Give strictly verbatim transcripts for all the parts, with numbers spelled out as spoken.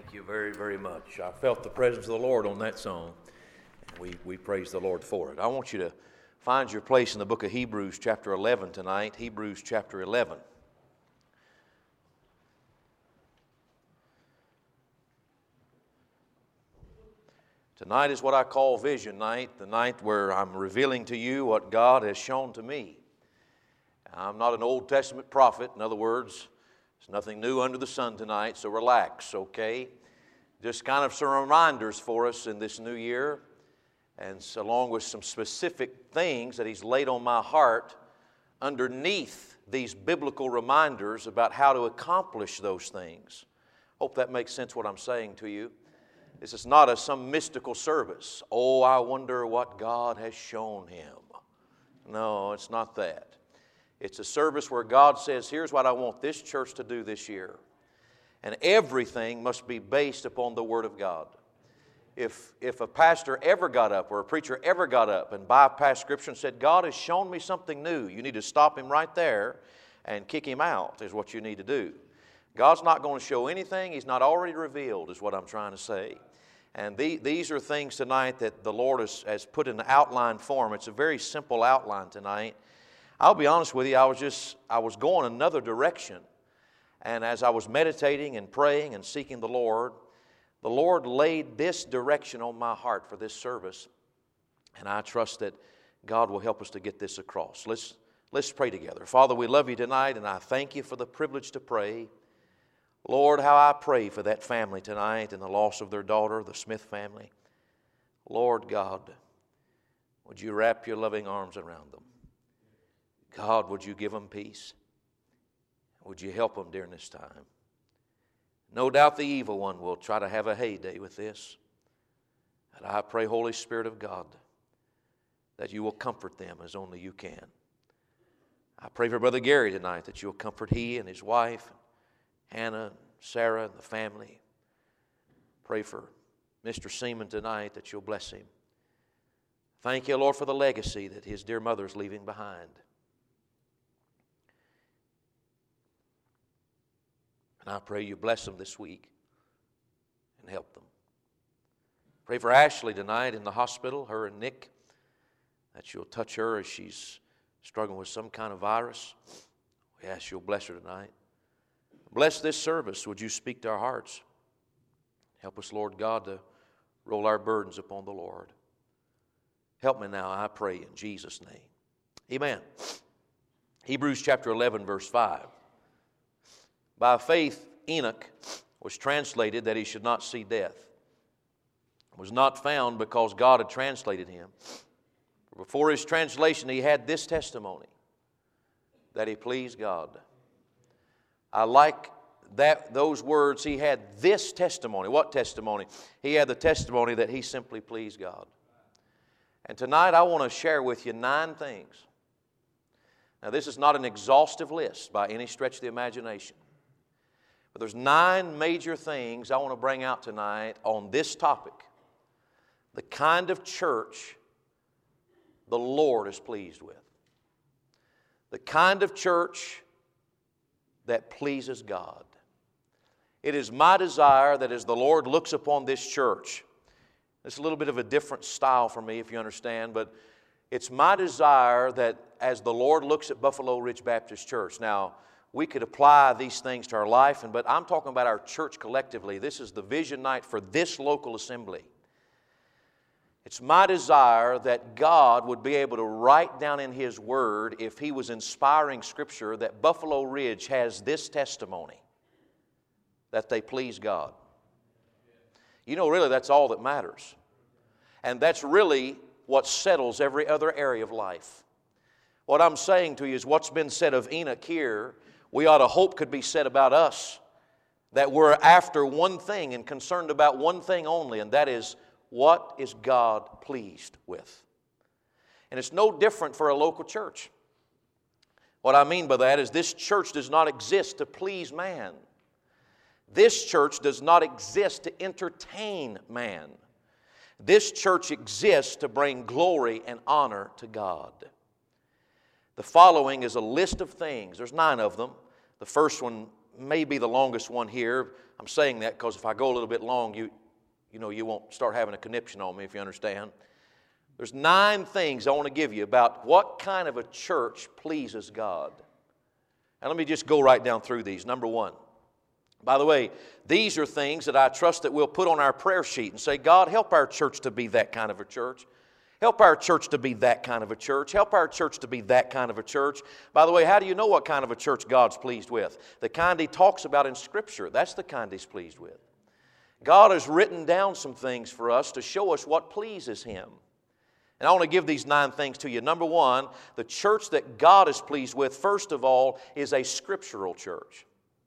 Thank you very, very much. I felt the presence of the Lord on that song. We, we praise the Lord for it. I want you to find your place in the book of Hebrews chapter eleven tonight. Hebrews chapter eleven. Tonight is what I call Vision Night, the night where I'm revealing to you what God has shown to me. I'm not an Old Testament prophet. In other words, there's nothing new under the sun tonight, so relax, okay? Just kind of some reminders for us in this new year, and so along with some specific things that He's laid on my heart underneath these biblical reminders about how to accomplish those things. Hope that makes sense what I'm saying to you. This is not a some mystical service. Oh, I wonder what God has shown him. No, it's not that. It's a service where God says, here's what I want this church to do this year. And everything must be based upon the Word of God. If, if a pastor ever got up or a preacher ever got up and bypassed Scripture and said, God has shown me something new, you need to stop him right there and kick him out is what you need to do. God's not going to show anything He's not already revealed is what I'm trying to say. And the, these are things tonight that the Lord has, has put in outline form. It's a very simple outline tonight. I'll be honest with you, I was just, I was going another direction. And as I was meditating and praying and seeking the Lord, the Lord laid this direction on my heart for this service. And I trust that God will help us to get this across. Let's, let's pray together. Father, we love you tonight, and I thank you for the privilege to pray. Lord, how I pray for that family tonight and the loss of their daughter, the Smith family. Lord God, would you wrap your loving arms around them? God, would you give them peace? Would you help them during this time? No doubt the evil one will try to have a heyday with this. And I pray, Holy Spirit of God, that you will comfort them as only you can. I pray for Brother Gary tonight that you'll comfort he and his wife, Hannah, and Sarah, and the family. Pray for Mister Seaman tonight that you'll bless him. Thank you, Lord, for the legacy that his dear mother is leaving behind. And I pray you bless them this week and help them. Pray for Ashley tonight in the hospital, her and Nick, that you'll touch her as she's struggling with some kind of virus. We ask you'll bless her tonight. Bless this service. Would you speak to our hearts? Help us, Lord God, to roll our burdens upon the Lord. Help me now, I pray, in Jesus' name. Amen. Hebrews chapter eleven, verse five. By faith, Enoch was translated that he should not see death. Was not found because God had translated him. Before his translation, he had this testimony, that he pleased God. I like that those words. He had this testimony. What testimony? He had the testimony that he simply pleased God. And tonight I want to share with you nine things. Now this is not an exhaustive list by any stretch of the imagination. But there's nine major things I want to bring out tonight on this topic. The kind of church the Lord is pleased with. The kind of church that pleases God. It is my desire that as the Lord looks upon this church, it's a little bit of a different style for me, if you understand, but it's my desire that as the Lord looks at Buffalo Ridge Baptist Church, now we could apply these things to our life, and but I'm talking about our church collectively. This is the vision night for this local assembly. It's my desire that God would be able to write down in His Word, if He was inspiring Scripture, that Buffalo Ridge has this testimony, that they please God. You know, really, that's all that matters. And that's really what settles every other area of life. What I'm saying to you is what's been said of Enoch here, we ought to hope could be said about us, that we're after one thing and concerned about one thing only, and that is, what is God pleased with? And it's no different for a local church. What I mean by that is this church does not exist to please man. This church does not exist to entertain man. This church exists to bring glory and honor to God. The following is a list of things. There's nine of them. The first one may be the longest one here. I'm saying that because if I go a little bit long, you, you know, you won't start having a conniption on me, if you understand. There's nine things I want to give you about what kind of a church pleases God. And let me just go right down through these. Number one. By the way, these are things that I trust that we'll put on our prayer sheet and say, God, help our church to be that kind of a church. Help our church to be that kind of a church. Help our church to be that kind of a church. By the way, how do you know what kind of a church God's pleased with? The kind He talks about in Scripture. That's the kind He's pleased with. God has written down some things for us to show us what pleases Him. And I want to give these nine things to you. Number one, the church that God is pleased with, first of all, is a scriptural church.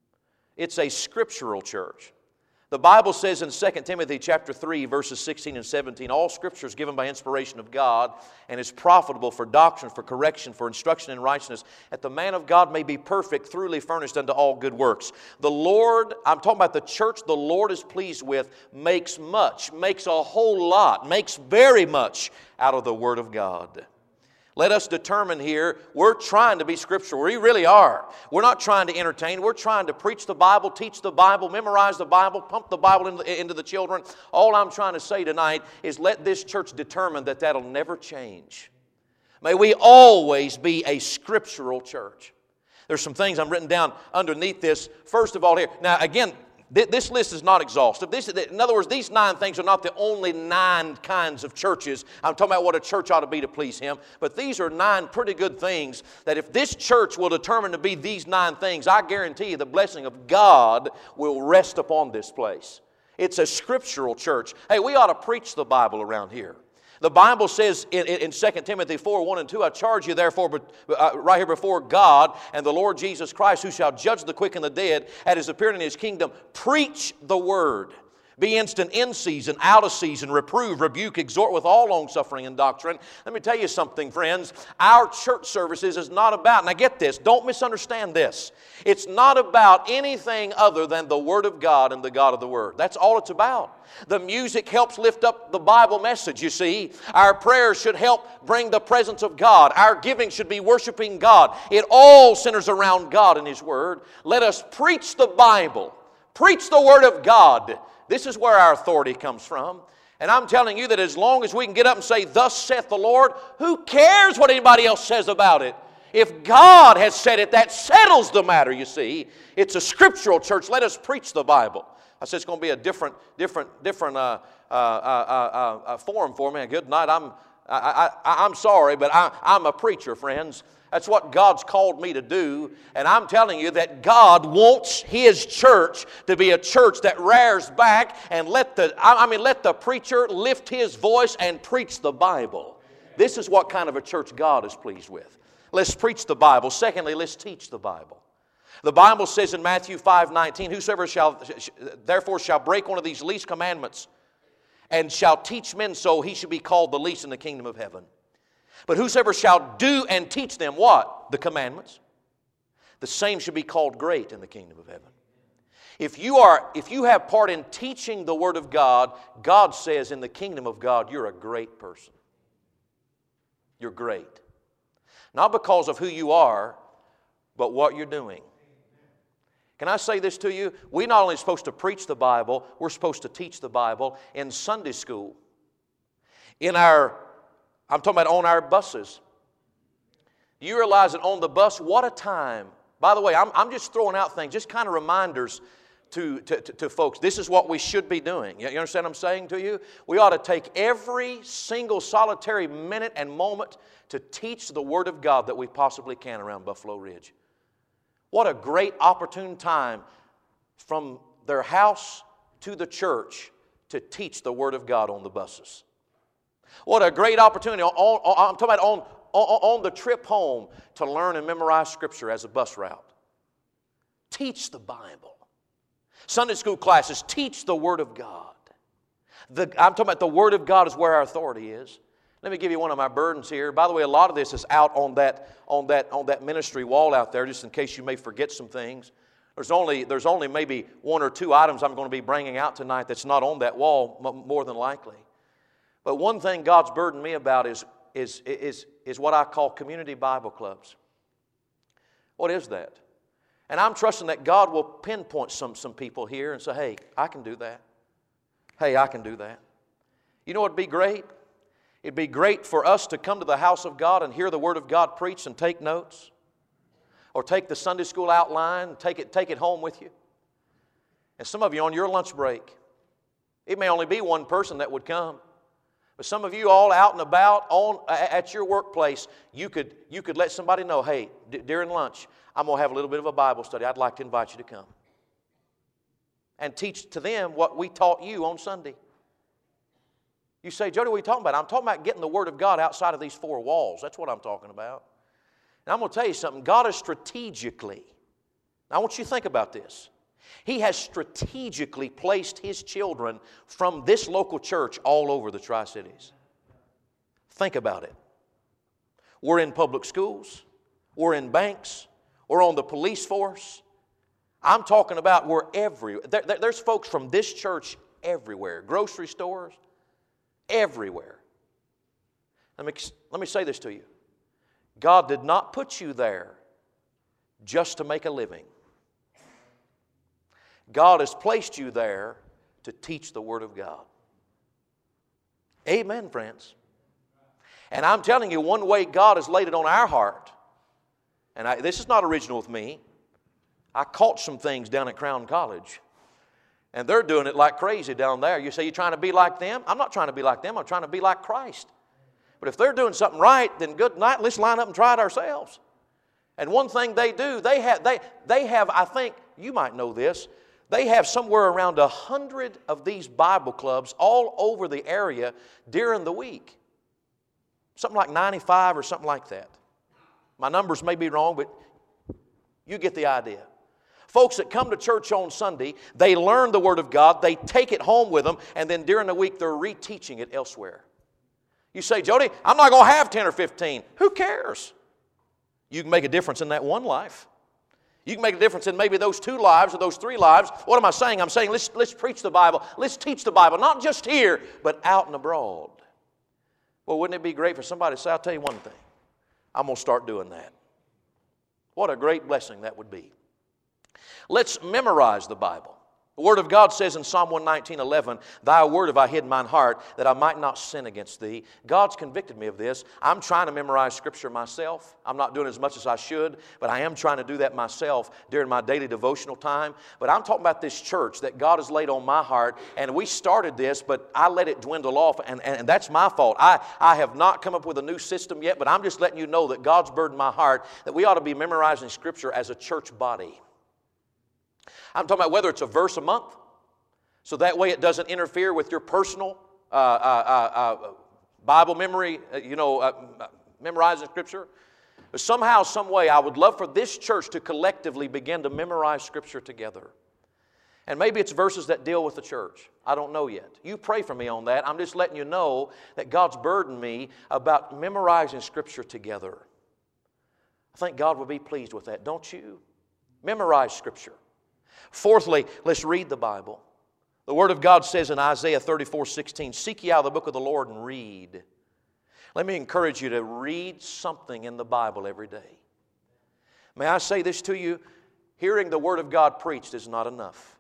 It's a scriptural church. The Bible says in Second Timothy chapter three, verses sixteen and seventeen, all Scripture is given by inspiration of God and is profitable for doctrine, for correction, for instruction in righteousness, that the man of God may be perfect, thoroughly furnished unto all good works. The Lord, I'm talking about the church the Lord is pleased with, makes much, makes a whole lot, makes very much out of the Word of God. Let us determine here, we're trying to be scriptural. We really are. We're not trying to entertain. We're trying to preach the Bible, teach the Bible, memorize the Bible, pump the Bible into, into the children. All I'm trying to say tonight is let this church determine that that'll never change. May we always be a scriptural church. There's some things I'm written down underneath this. First of all here, now again, this list is not exhaustive. This, in other words, these nine things are not the only nine kinds of churches. I'm talking about what a church ought to be to please Him. But these are nine pretty good things that if this church will determine to be these nine things, I guarantee you the blessing of God will rest upon this place. It's a scriptural church. Hey, we ought to preach the Bible around here. The Bible says in, in Second Timothy four, one and two, I charge you therefore uh, right here before God and the Lord Jesus Christ, who shall judge the quick and the dead at His appearing in His kingdom, preach the word. Be instant in season, out of season, reprove, rebuke, exhort with all longsuffering and doctrine. Let me tell you something, friends. Our church services is not about, now get this, don't misunderstand this. It's not about anything other than the Word of God and the God of the Word. That's all it's about. The music helps lift up the Bible message, you see. Our prayers should help bring the presence of God. Our giving should be worshiping God. It all centers around God and His Word. Let us preach the Bible. Preach the Word of God. This is where our authority comes from. And I'm telling you that as long as we can get up and say, thus saith the Lord, who cares what anybody else says about it? If God has said it, that settles the matter, you see. It's a scriptural church. Let us preach the Bible. I said it's going to be a different, different, different uh, uh, uh, uh, uh, forum for me. Good night. I'm, I, I, I'm sorry, but I, I'm a preacher, friends. That's what God's called me to do. And I'm telling you that God wants His church to be a church that rears back and let the, I mean, let the preacher lift his voice and preach the Bible. This is what kind of a church God is pleased with. Let's preach the Bible. Secondly, let's teach the Bible. The Bible says in Matthew five nineteen, whosoever shall, therefore shall break one of these least commandments and shall teach men so, he shall be called the least in the kingdom of heaven. But whosoever shall do and teach them what? The commandments. The same shall be called great in the kingdom of heaven. If you are, if you have part in teaching the Word of God, God says in the kingdom of God, you're a great person. You're great. Not because of who you are, but what you're doing. Can I say this to you? We're not only supposed to preach the Bible, we're supposed to teach the Bible in Sunday school. In our I'm talking about on our buses. You realize that on the bus, what a time. By the way, I'm, I'm just throwing out things, just kind of reminders to, to, to, to folks. This is what we should be doing. You understand what I'm saying to you? We ought to take every single solitary minute and moment to teach the Word of God that we possibly can around Buffalo Ridge. What a great opportune time from their house to the church to teach the Word of God on the buses. What a great opportunity, on, on, I'm talking about on, on, on the trip home, to learn and memorize Scripture as a bus route. Teach the Bible. Sunday school classes, teach the Word of God. The, I'm talking about the Word of God is where our authority is. Let me give you one of my burdens here. By the way, a lot of this is out on that, on that, on that ministry wall out there, just in case you may forget some things. There's only, there's only maybe one or two items I'm going to be bringing out tonight that's not on that wall, more than likely. But one thing God's burdened me about is, is, is, is what I call community Bible clubs. What is that? And I'm trusting that God will pinpoint some, some people here and say, hey, I can do that. Hey, I can do that. You know what would be great? It'd be great for us to come to the house of God and hear the Word of God preached and take notes. Or take the Sunday school outline and take it, take it home with you. And some of you on your lunch break, it may only be one person that would come. But some of you all out and about on at your workplace, you could, you could let somebody know, hey, d- during lunch, I'm going to have a little bit of a Bible study. I'd like to invite you to come. And teach to them what we taught you on Sunday. You say, Jody, what are you talking about? I'm talking about getting the Word of God outside of these four walls. That's what I'm talking about. And I'm going to tell you something. God has strategically, now I want you to think about this. He has strategically placed His children from this local church all over the Tri-Cities. Think about it. We're in public schools. We're in banks. We're on the police force. I'm talking about we're everywhere. There, there, there's folks from this church everywhere. Grocery stores, everywhere. Let me, let me say this to you. God did not put you there just to make a living. God has placed you there to teach the Word of God. Amen, friends. And I'm telling you, one way God has laid it on our heart, and I, this is not original with me. I caught some things down at Crown College, and they're doing it like crazy down there. You say, you're trying to be like them? I'm not trying to be like them. I'm trying to be like Christ. But if they're doing something right, then good night, let's line up and try it ourselves. And one thing they do, they have, they, they have, I think, you might know this, they have somewhere around a hundred of these Bible clubs all over the area during the week. Something like ninety-five or something like that. My numbers may be wrong, but you get the idea. Folks that come to church on Sunday, they learn the Word of God, they take it home with them, and then during the week they're reteaching it elsewhere. You say, Jody, I'm not going to have ten or fifteen. Who cares? You can make a difference in that one life. You can make a difference in maybe those two lives or those three lives. What am I saying? I'm saying let's, let's preach the Bible. Let's teach the Bible, not just here, but out and abroad. Well, wouldn't it be great for somebody to say, I'll tell you one thing. I'm going to start doing that. What a great blessing that would be. Let's memorize the Bible. The Word of God says in Psalm one nineteen, eleven, Thy word have I hid in mine heart, that I might not sin against Thee. God's convicted me of this. I'm trying to memorize Scripture myself. I'm not doing as much as I should, but I am trying to do that myself during my daily devotional time. But I'm talking about this church that God has laid on my heart, and we started this, but I let it dwindle off, and, and that's my fault. I, I have not come up with a new system yet, but I'm just letting you know that God's burdened my heart that we ought to be memorizing Scripture as a church body. I'm talking about whether it's a verse a month, so that way it doesn't interfere with your personal uh, uh, uh, Bible memory, uh, you know, uh, memorizing Scripture. But somehow, some way, I would love for this church to collectively begin to memorize Scripture together. And maybe it's verses that deal with the church. I don't know yet. You pray for me on that. I'm just letting you know that God's burdened me about memorizing Scripture together. I think God will be pleased with that, don't you? Memorize Scripture. Fourthly, let's read the Bible. The Word of God says in Isaiah thirty-four sixteen, Seek ye out the book of the Lord and read. Let me encourage you to read something in the Bible every day. May I say this to you? Hearing the Word of God preached is not enough.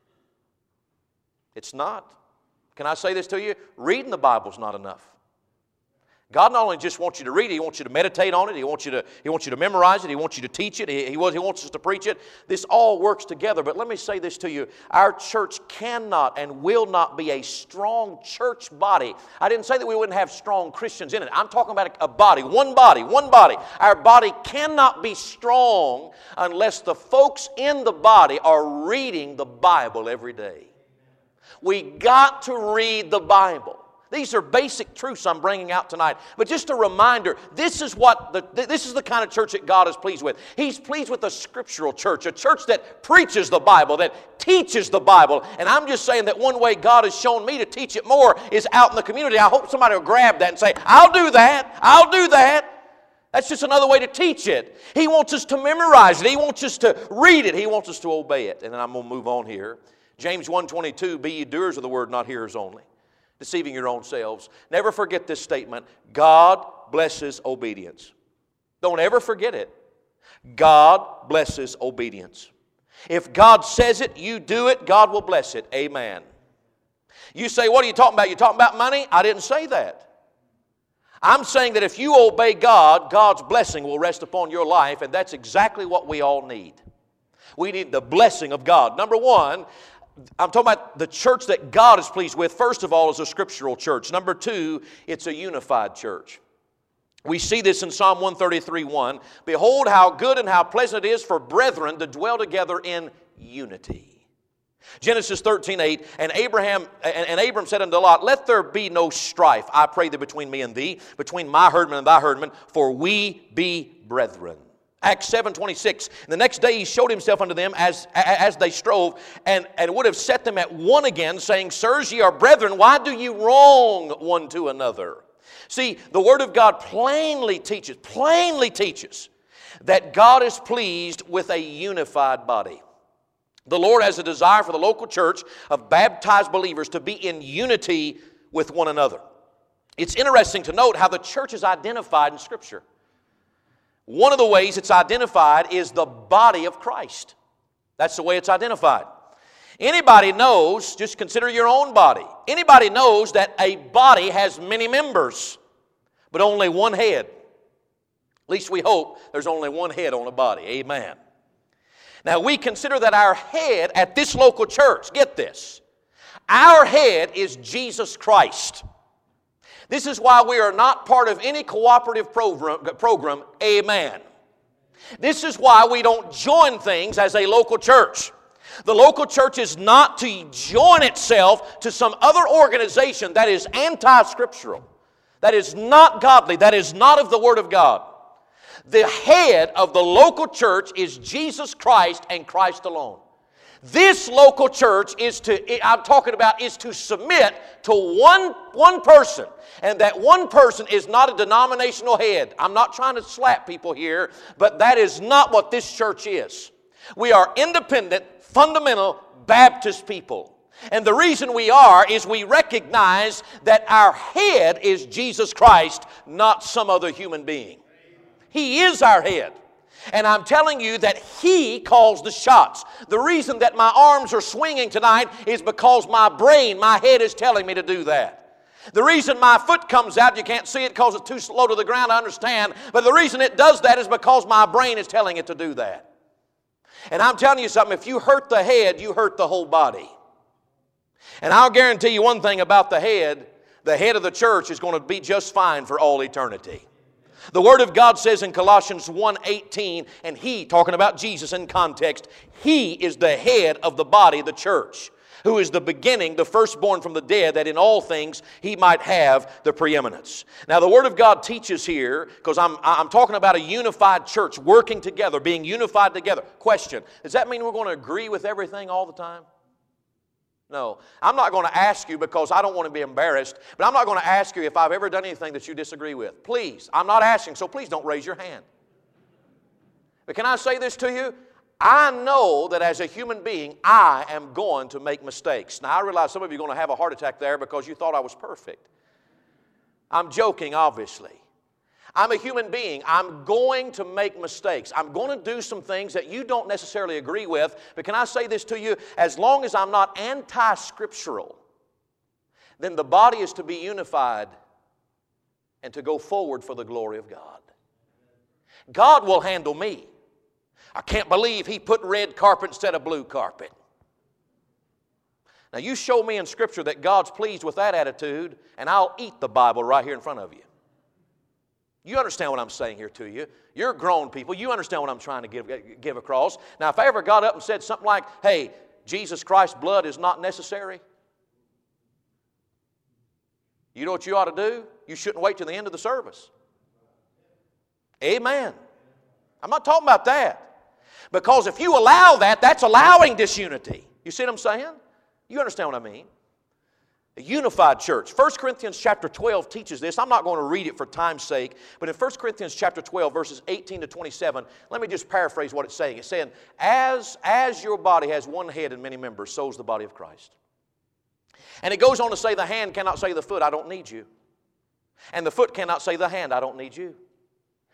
It's not. Can I say this to you? Reading the Bible is not enough. God not only just wants you to read it, He wants you to meditate on it, He wants you to, he wants you to memorize it, He wants you to teach it, he, he, he wants us to preach it. This all works together. But let me say this to you. Our church cannot and will not be a strong church body. I didn't say that we wouldn't have strong Christians in it. I'm talking about a, a body, one body, one body. Our body cannot be strong unless the folks in the body are reading the Bible every day. We got to read the Bible. These are basic truths I'm bringing out tonight. But just a reminder, this is what the, this is the kind of church that God is pleased with. He's pleased with a scriptural church, a church that preaches the Bible, that teaches the Bible. And I'm just saying that one way God has shown me to teach it more is out in the community. I hope somebody will grab that and say, I'll do that, I'll do that. That's just another way to teach it. He wants us to memorize it. He wants us to read it. He wants us to obey it. And then I'm going to move on here. James one twenty-two, Be ye doers of the word, not hearers only, deceiving your own selves. Never forget this statement. God blesses obedience. Don't ever forget it. God blesses obedience. If God says it, you do it, God will bless it. Amen. You say, what are you talking about? You talking about money? I didn't say that. I'm saying that if you obey God, God's blessing will rest upon your life, and that's exactly what we all need. We need the blessing of God. Number one, I'm talking about the church that God is pleased with. First of all, is a scriptural church. Number two, it's a unified church. We see this in Psalm one thirty-three, one. Behold, how good and how pleasant it is for brethren to dwell together in unity. Genesis thirteen, eight, and Abraham and, and Abram said unto Lot, let there be no strife, I pray thee, between me and thee, between my herdmen and thy herdmen, for we be brethren. Acts seven, twenty-six, and the next day he showed himself unto them as, as they strove, and, and would have set them at one again, saying, sirs, ye are brethren, why do ye wrong one to another? See, the Word of God plainly teaches, plainly teaches that God is pleased with a unified body. The Lord has a desire for the local church of baptized believers to be in unity with one another. It's interesting to note how the church is identified in Scripture. One of the ways it's identified is the body of Christ. That's the way it's identified. Anybody knows, just consider your own body. Anybody knows that a body has many members, but only one head. At least we hope there's only one head on a body. Amen. Now we consider that our head at this local church, get this, our head is Jesus Christ. This is why we are not part of any cooperative program, program. Amen. This is why we don't join things as a local church. The local church is not to join itself to some other organization that is anti-scriptural, that is not godly, that is not of the Word of God. The head of the local church is Jesus Christ and Christ alone. This local church is to, I'm talking about, is to submit to one, one person. And that one person is not a denominational head. I'm not trying to slap people here, but that is not what this church is. We are independent, fundamental Baptist people. And the reason we are is we recognize that our head is Jesus Christ, not some other human being. He is our head. And I'm telling you that He calls the shots. The reason that my arms are swinging tonight is because my brain, my head is telling me to do that. The reason my foot comes out, you can't see it because it's too low to the ground, I understand. But the reason it does that is because my brain is telling it to do that. And I'm telling you something, if you hurt the head, you hurt the whole body. And I'll guarantee you one thing about the head, the head of the church is going to be just fine for all eternity. The Word of God says in Colossians one eighteen, and He, talking about Jesus in context, He is the head of the body, the church, who is the beginning, the firstborn from the dead, that in all things He might have the preeminence. Now the Word of God teaches here, because I'm, I'm talking about a unified church, working together, being unified together. Question, does that mean we're going to agree with everything all the time? No. I'm not going to ask you because I don't want to be embarrassed, but I'm not going to ask you if I've ever done anything that you disagree with. Please, I'm not asking, so please don't raise your hand. But can I say this to you? I know that as a human being, I am going to make mistakes. Now, I realize some of you are going to have a heart attack there because you thought I was perfect. I'm joking, obviously. I'm a human being. I'm going to make mistakes. I'm going to do some things that you don't necessarily agree with. But can I say this to you? As long as I'm not anti-scriptural, then the body is to be unified and to go forward for the glory of God. God will handle me. I can't believe He put red carpet instead of blue carpet. Now you show me in Scripture that God's pleased with that attitude, and I'll eat the Bible right here in front of you. You understand what I'm saying here to you. You're grown people. You understand what I'm trying to give, give across. Now, if I ever got up and said something like, hey, Jesus Christ's blood is not necessary, you know what you ought to do? You shouldn't wait till the end of the service. Amen. I'm not talking about that. Because if you allow that, that's allowing disunity. You see what I'm saying? You understand what I mean? A unified church. First Corinthians chapter twelve teaches this. I'm not going to read it for time's sake, but in First Corinthians chapter twelve, verses eighteen to twenty-seven, let me just paraphrase what it's saying. It's saying, as, as your body has one head and many members, so is the body of Christ. And it goes on to say, the hand cannot say the foot, I don't need you. And the foot cannot say the hand, I don't need you.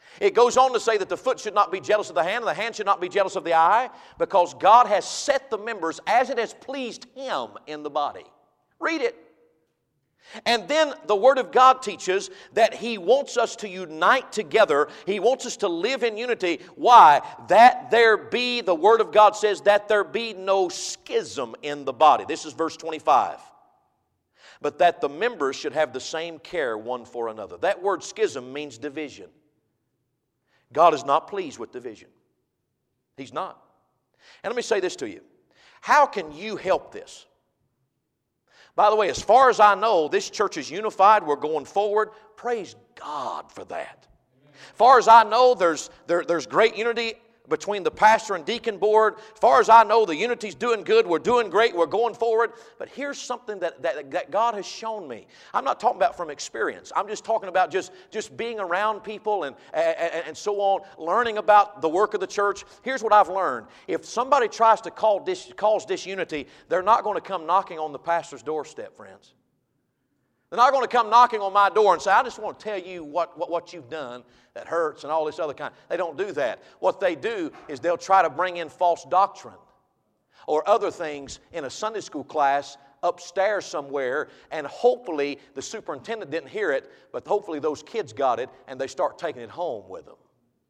It goes on to say that the foot should not be jealous of the hand, and the hand should not be jealous of the eye, because God has set the members as it has pleased Him in the body. Read it. And then the Word of God teaches that He wants us to unite together. He wants us to live in unity. Why? That there be, the Word of God says, that there be no schism in the body. This is verse twenty-five. But that the members should have the same care one for another. That word schism means division. God is not pleased with division. He's not. And let me say this to you. How can you help this? By the way, as far as I know, this church is unified. We're going forward. Praise God for that. As far as I know, there's, there, there's great unity between the pastor and deacon board. As far as I know, the unity's doing good. We're doing great. We're going forward. But here's something that, that, that God has shown me. I'm not talking about from experience. I'm just talking about just, just being around people and, and, and so on, learning about the work of the church. Here's what I've learned. If somebody tries to call dis, cause disunity, they're not going to come knocking on the pastor's doorstep, friends. They're not going to come knocking on my door and say, I just want to tell you what, what, what you've done that hurts and all this other kind. They don't do that. What they do is they'll try to bring in false doctrine or other things in a Sunday school class upstairs somewhere, and hopefully the superintendent didn't hear it, but hopefully those kids got it and they start taking it home with them.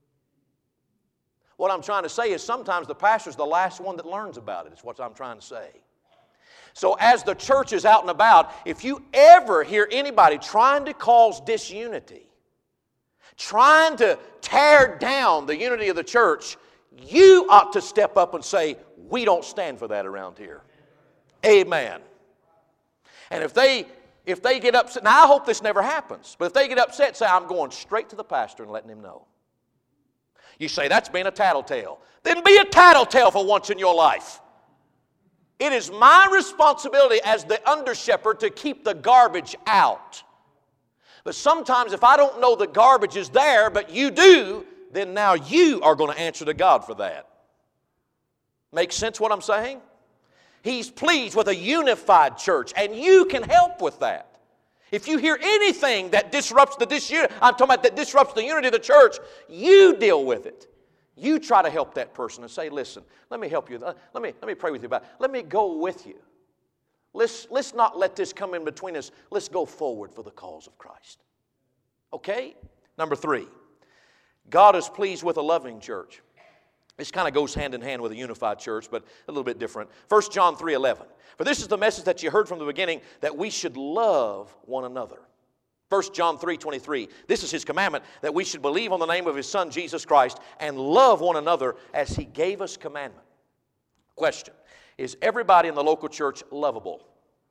What I'm trying to say is sometimes the pastor's the last one that learns about it, is what I'm trying to say. So as the church is out and about, if you ever hear anybody trying to cause disunity, trying to tear down the unity of the church, you ought to step up and say, we don't stand for that around here. Amen. And if they if they get upset, now I hope this never happens, but if they get upset, say, I'm going straight to the pastor and letting him know. You say, that's being a tattletale. Then be a tattletale for once in your life. It is my responsibility as the under-shepherd to keep the garbage out. But sometimes if I don't know the garbage is there, but you do, then now you are going to answer to God for that. Make sense what I'm saying? He's pleased with a unified church, and you can help with that. If you hear anything that disrupts the disunity, I'm talking about that disrupts the unity of the church, you deal with it. You try to help that person and say, listen, let me help you. Let me, let me pray with you about it. Let me go with you. Let's, let's not let this come in between us. Let's go forward for the cause of Christ. Okay? Number three, God is pleased with a loving church. This kind of goes hand in hand with a unified church, but a little bit different. First John three eleven. For this is the message that you heard from the beginning, that we should love one another. First John three twenty-three. This is His commandment, that we should believe on the name of His Son, Jesus Christ, and love one another as He gave us commandment. Question. Is everybody in the local church lovable?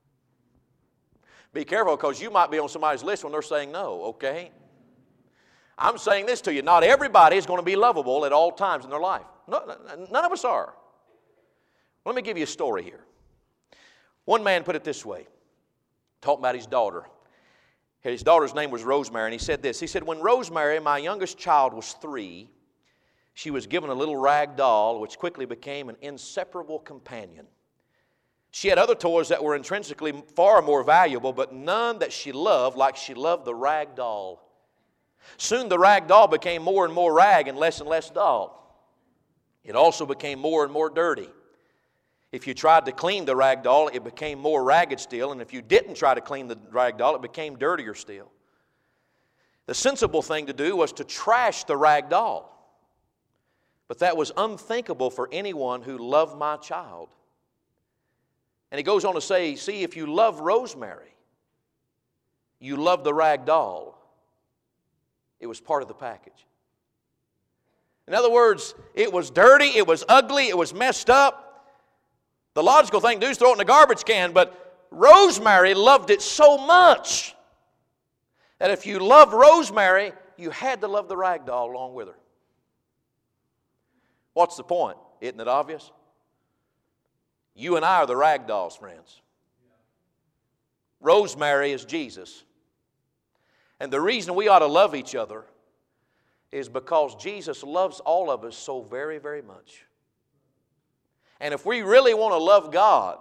Be careful, because you might be on somebody's list when they're saying no, okay? I'm saying this to you. Not everybody is going to be lovable at all times in their life. No, none of us are. Let me give you a story here. One man put it this way, talking about his daughter. His daughter's name was Rosemary, and he said this. He said, when Rosemary, my youngest child, was three, she was given a little rag doll, which quickly became an inseparable companion. She had other toys that were intrinsically far more valuable, but none that she loved like she loved the rag doll. Soon the rag doll became more and more rag and less and less doll. It also became more and more dirty. If you tried to clean the rag doll, it became more ragged still, and if you didn't try to clean the rag doll, it became dirtier still. The sensible thing to do was to trash the rag doll. But that was unthinkable for anyone who loved my child. And he goes on to say, see, if you love Rosemary, you love the rag doll. It was part of the package. In other words, it was dirty, it was ugly, it was messed up. The logical thing to do is throw it in the garbage can, but Rosemary loved it so much that if you loved Rosemary, you had to love the rag doll along with her. What's the point? Isn't it obvious? You and I are the rag dolls, friends. Rosemary is Jesus. And the reason we ought to love each other is because Jesus loves all of us so very, very much. And if we really want to love God,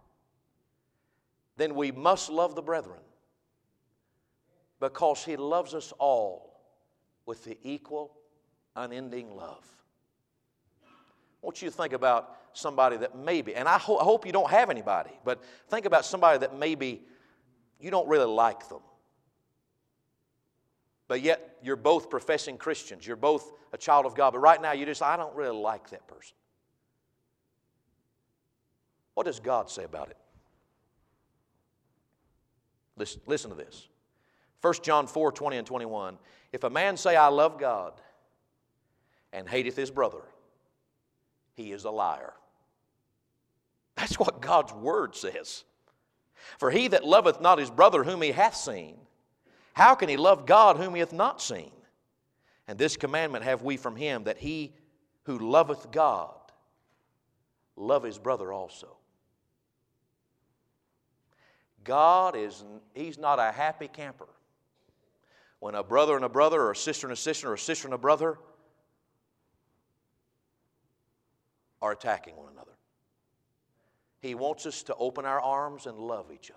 then we must love the brethren, because He loves us all with the equal unending love. I want you to think about somebody that maybe, and I, ho- I hope you don't have anybody, but think about somebody that maybe you don't really like them. But yet you're both professing Christians. You're both a child of God. But right now you just, I don't really like that person. What does God say about it? Listen, listen to this. First John four, twenty and twenty-one. If a man say, I love God, and hateth his brother, he is a liar. That's what God's Word says. For he that loveth not his brother whom he hath seen, how can he love God whom he hath not seen? And this commandment have we from him, that he who loveth God love his brother also. God is, He's not a happy camper when a brother and a brother, or a sister and a sister, or a sister and a brother are attacking one another. He wants us to open our arms and love each other.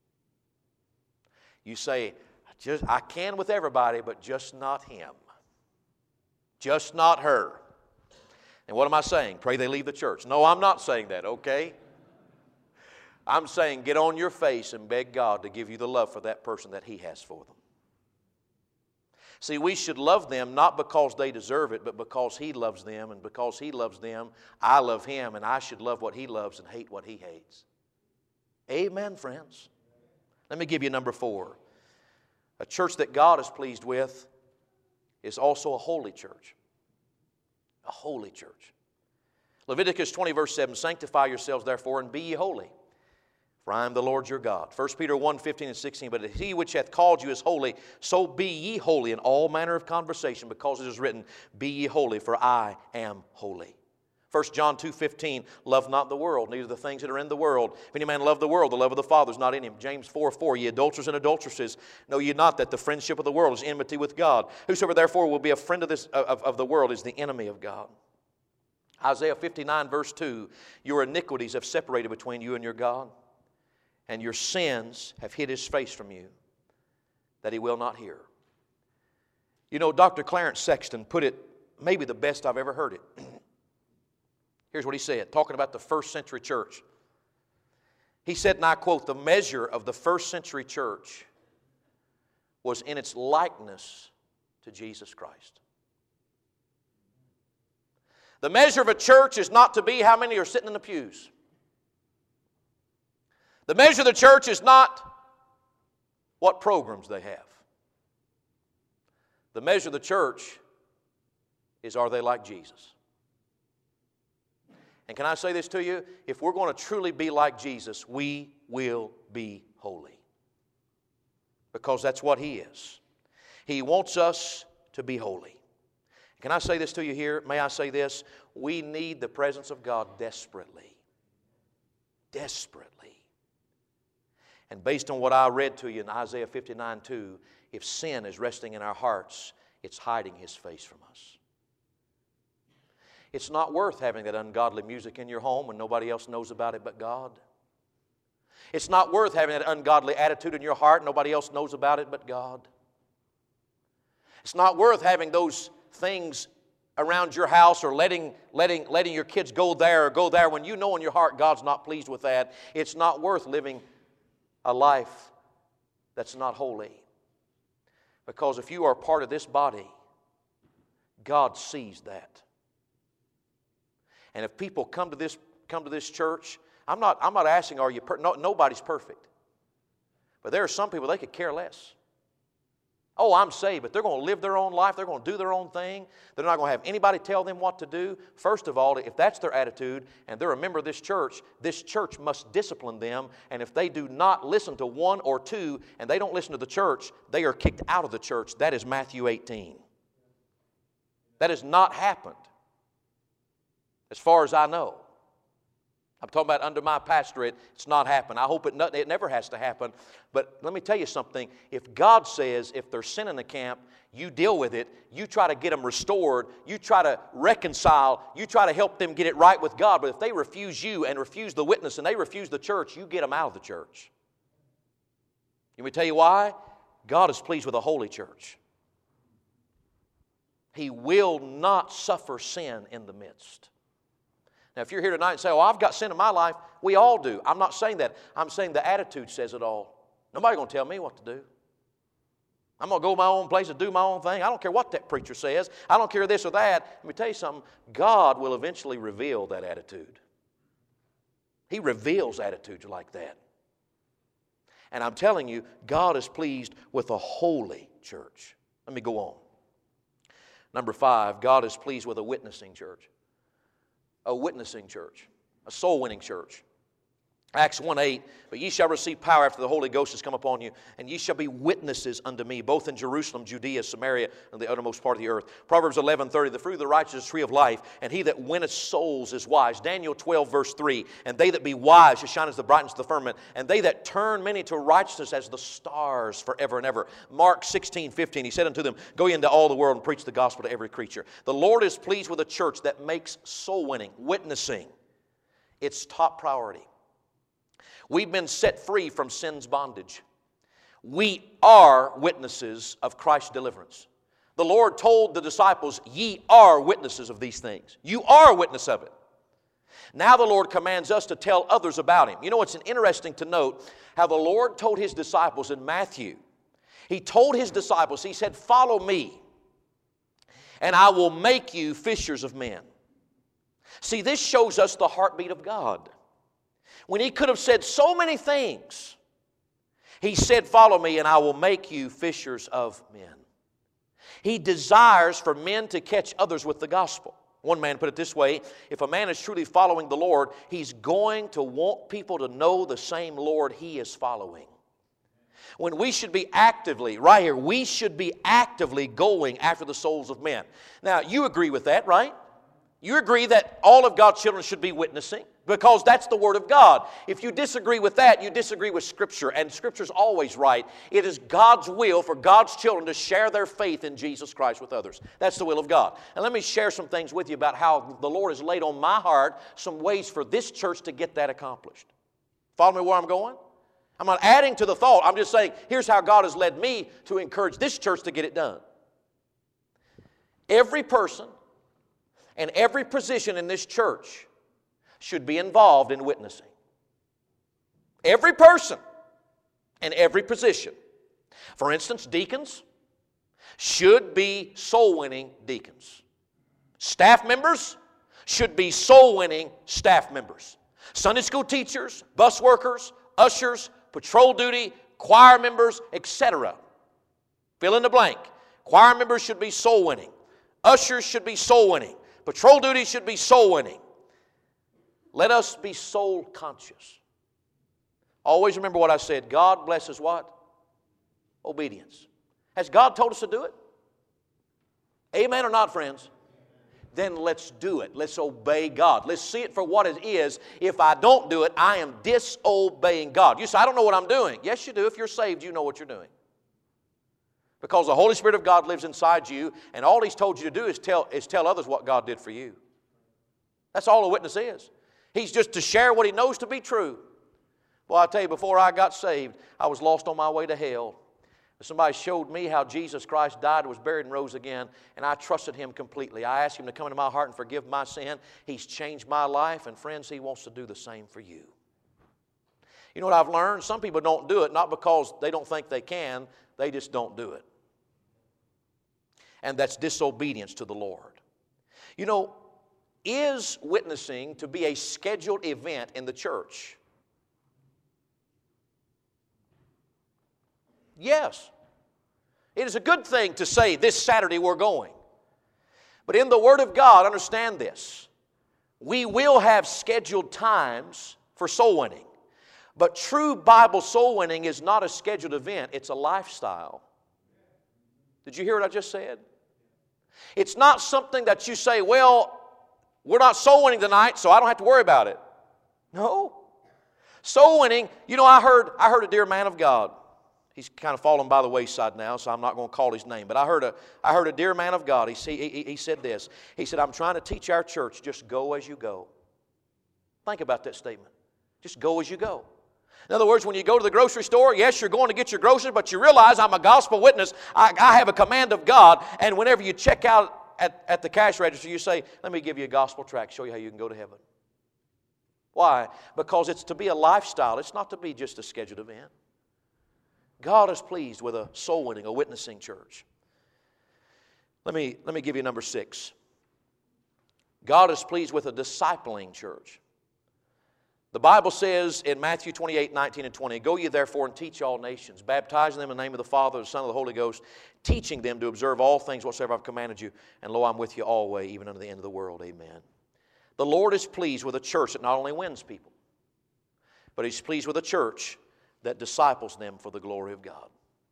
You say, just, I can with everybody, but just not him. Just not her. And what am I saying? Pray they leave the church. No, I'm not saying that, okay? I'm saying get on your face and beg God to give you the love for that person that He has for them. See, we should love them not because they deserve it, but because He loves them. And because He loves them, I love Him, and I should love what He loves and hate what He hates. Amen, friends. Let me give you number four. A church that God is pleased with is also a holy church. A holy church. Leviticus twenty, verse seven, sanctify yourselves therefore and be ye holy, for I am the Lord your God. First Peter one, fifteen and sixteen, but he which hath called you is holy, so be ye holy in all manner of conversation, because it is written, be ye holy, for I am holy. First John two, fifteen, love not the world, neither the things that are in the world. If any man love the world, the love of the Father is not in him. James four, four, ye adulterers and adulteresses, know ye not that the friendship of the world is enmity with God? Whosoever therefore will be a friend of, this, of, of the world is the enemy of God. Isaiah fifty-nine, verse two, your iniquities have separated between you and your God, and your sins have hid His face from you, that He will not hear. You know, Doctor Clarence Sexton put it maybe the best I've ever heard it. Here's what he said, talking about the first century church. He said, and I quote, the measure of the first century church was in its likeness to Jesus Christ. The measure of a church is not to be how many are sitting in the pews. The measure of the church is not what programs they have. The measure of the church is, are they like Jesus? And can I say this to you? If we're going to truly be like Jesus, we will be holy. Because that's what He is. He wants us to be holy. Can I say this to you here? May I say this? We need the presence of God desperately. Desperately. And based on what I read to you in Isaiah fifty-nine, two, if sin is resting in our hearts, it's hiding His face from us. It's not worth having that ungodly music in your home when nobody else knows about it but God. It's not worth having that ungodly attitude in your heart and nobody else knows about it but God. It's not worth having those things around your house or letting, letting, letting your kids go there or go there when you know in your heart God's not pleased with that. It's not worth living a life that's not holy. Because if you are part of this body, God sees that. And if people come to this come to this church, I'm not I'm not asking, are you per- no, nobody's perfect. But there are some people they could care less. Oh, I'm saved, but they're going to live their own life. They're going to do their own thing. They're not going to have anybody tell them what to do. First of all, if that's their attitude and they're a member of this church, this church must discipline them. And if they do not listen to one or two and they don't listen to the church, they are kicked out of the church. That is Matthew eighteen. That has not happened, as far as I know. I'm talking about under my pastorate, it's not happened. I hope it, not, it never has to happen. But let me tell you something. If God says if there's sin in the camp, you deal with it. You try to get them restored. You try to reconcile. You try to help them get it right with God. But if they refuse you and refuse the witness and they refuse the church, you get them out of the church. Let me tell you why? God is pleased with a holy church. He will not suffer sin in the midst. Now, if you're here tonight and say, oh, I've got sin in my life, we all do. I'm not saying that. I'm saying the attitude says it all. Nobody's going to tell me what to do. I'm going to go my own place and do my own thing. I don't care what that preacher says. I don't care this or that. Let me tell you something. God will eventually reveal that attitude. He reveals attitudes like that. And I'm telling you, God is pleased with a holy church. Let me go on. Number five, God is pleased with a witnessing church. A witnessing church. A soul-winning church. Acts one eight, but ye shall receive power after the Holy Ghost has come upon you, and ye shall be witnesses unto me, both in Jerusalem, Judea, Samaria, and the uttermost part of the earth. Proverbs eleven thirty, the fruit of the righteous is the tree of life, and he that winneth souls is wise. Daniel twelve verse three, and they that be wise shall shine as the brightness of the firmament, and they that turn many to righteousness as the stars forever and ever. Mark sixteen fifteen, he said unto them, go ye into all the world and preach the gospel to every creature. The Lord is pleased with a church that makes soul winning, witnessing, its top priority. We've been set free from sin's bondage. We are witnesses of Christ's deliverance. The Lord told the disciples, ye are witnesses of these things. You are a witness of it. Now the Lord commands us to tell others about Him. You know, it's interesting to note how the Lord told His disciples in Matthew. He told His disciples, He said, follow me, and I will make you fishers of men. See, this shows us the heartbeat of God. When He could have said so many things, He said, follow me and I will make you fishers of men. He desires for men to catch others with the gospel. One man put it this way, if a man is truly following the Lord, he's going to want people to know the same Lord he is following. When we should be actively, right here, we should be actively going after the souls of men. Now, you agree with that, right? You agree that all of God's children should be witnessing because that's the Word of God. If you disagree with that, you disagree with Scripture, and Scripture's always right. It is God's will for God's children to share their faith in Jesus Christ with others. That's the will of God. And let me share some things with you about how the Lord has laid on my heart some ways for this church to get that accomplished. Follow me where I'm going? I'm not adding to the thought. I'm just saying, here's how God has led me to encourage this church to get it done. Every person and every position in this church should be involved in witnessing. Every person and every position. For instance, deacons should be soul-winning deacons. Staff members should be soul-winning staff members. Sunday school teachers, bus workers, ushers, patrol duty, choir members, et cetera. Fill in the blank. Choir members should be soul-winning. Ushers should be soul-winning. Patrol duty should be soul-winning. Let us be soul-conscious. Always remember what I said. God blesses what? Obedience. Has God told us to do it? Amen or not, friends? Then let's do it. Let's obey God. Let's see it for what it is. If I don't do it, I am disobeying God. You say, I don't know what I'm doing. Yes, you do. If you're saved, you know what you're doing. Because the Holy Spirit of God lives inside you, and all He's told you to do is tell, is tell others what God did for you. That's all a witness is. He's just to share what he knows to be true. Well, I tell you, before I got saved, I was lost on my way to hell. Somebody showed me how Jesus Christ died, was buried, and rose again, and I trusted Him completely. I asked Him to come into my heart and forgive my sin. He's changed my life, and friends, He wants to do the same for you. You know what I've learned? Some people don't do it, not because they don't think they can, they just don't do it. And that's disobedience to the Lord. You know, is witnessing to be a scheduled event in the church? Yes. It is a good thing to say, this Saturday we're going. But in the Word of God, understand this. We will have scheduled times for soul winning. But true Bible soul winning is not a scheduled event, it's a lifestyle. Did you hear what I just said? It's not something that you say, well, we're not soul winning tonight, so I don't have to worry about it. No. Soul winning, you know, I heard, I heard a dear man of God. He's kind of fallen by the wayside now, so I'm not going to call his name. But I heard a, I heard a dear man of God. He, he, he said this. He said, I'm trying to teach our church, just go as you go. Think about that statement. Just go as you go. In other words, when you go to the grocery store, yes, you're going to get your groceries, but you realize I'm a gospel witness. I, I have a command of God, and whenever you check out at, at the cash register, you say, let me give you a gospel tract, show you how you can go to heaven. Why? Because it's to be a lifestyle. It's not to be just a scheduled event. God is pleased with a soul winning, a witnessing church. Let me, let me give you number six. God is pleased with a discipling church. The Bible says in Matthew twenty-eight, nineteen, and twenty, go ye therefore and teach all nations, baptizing them in the name of the Father, the Son, and the Holy Ghost, teaching them to observe all things whatsoever I've commanded you, and lo, I'm with you always, even unto the end of the world. Amen. The Lord is pleased with a church that not only wins people, but He's pleased with a church that disciples them for the glory of God,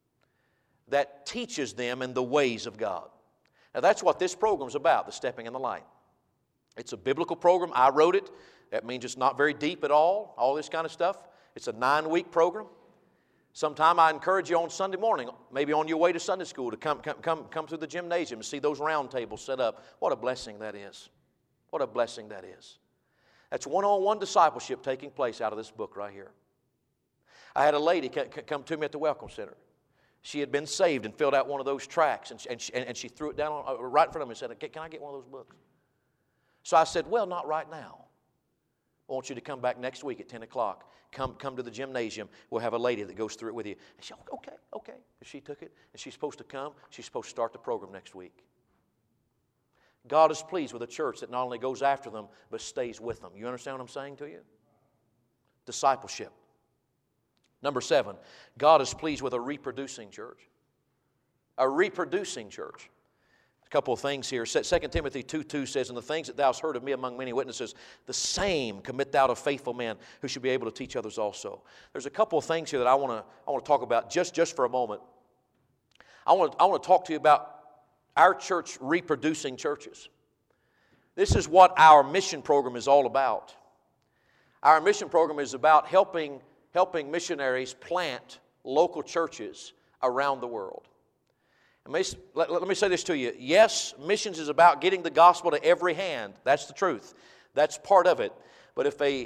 that teaches them in the ways of God. Now that's what this program is about, the Stepping in the Light. It's a biblical program. I wrote it. That means it's not very deep at all, all this kind of stuff. It's a nine-week program. Sometime I encourage you on Sunday morning, maybe on your way to Sunday school, to come, come, come, come through the gymnasium and see those round tables set up. What a blessing that is. What a blessing that is. That's one-on-one discipleship taking place out of this book right here. I had a lady come to me at the Welcome Center. She had been saved and filled out one of those tracts, and she, and she, and she threw it down on, right in front of me and said, can I get one of those books? So I said, well, not right now. I want you to come back next week at ten o'clock. Come, come to the gymnasium. We'll have a lady that goes through it with you. And she said, okay, okay. And she took it, and she's supposed to come. She's supposed to start the program next week. God is pleased with a church that not only goes after them, but stays with them. You understand what I'm saying to you? Discipleship. Number seven, God is pleased with a reproducing church. A reproducing church. A couple of things here. Second Timothy two two says, and the things that thou hast heard of me among many witnesses, the same commit thou to faithful men who should be able to teach others also. There's a couple of things here that I want to I want to talk about just, just for a moment. I want to, I want to talk to you about our church reproducing churches. This is what our mission program is all about. Our mission program is about helping, helping missionaries plant local churches around the world. Let, let me say this to you. Yes, missions is about getting the gospel to every hand. That's the truth. That's part of it. But if a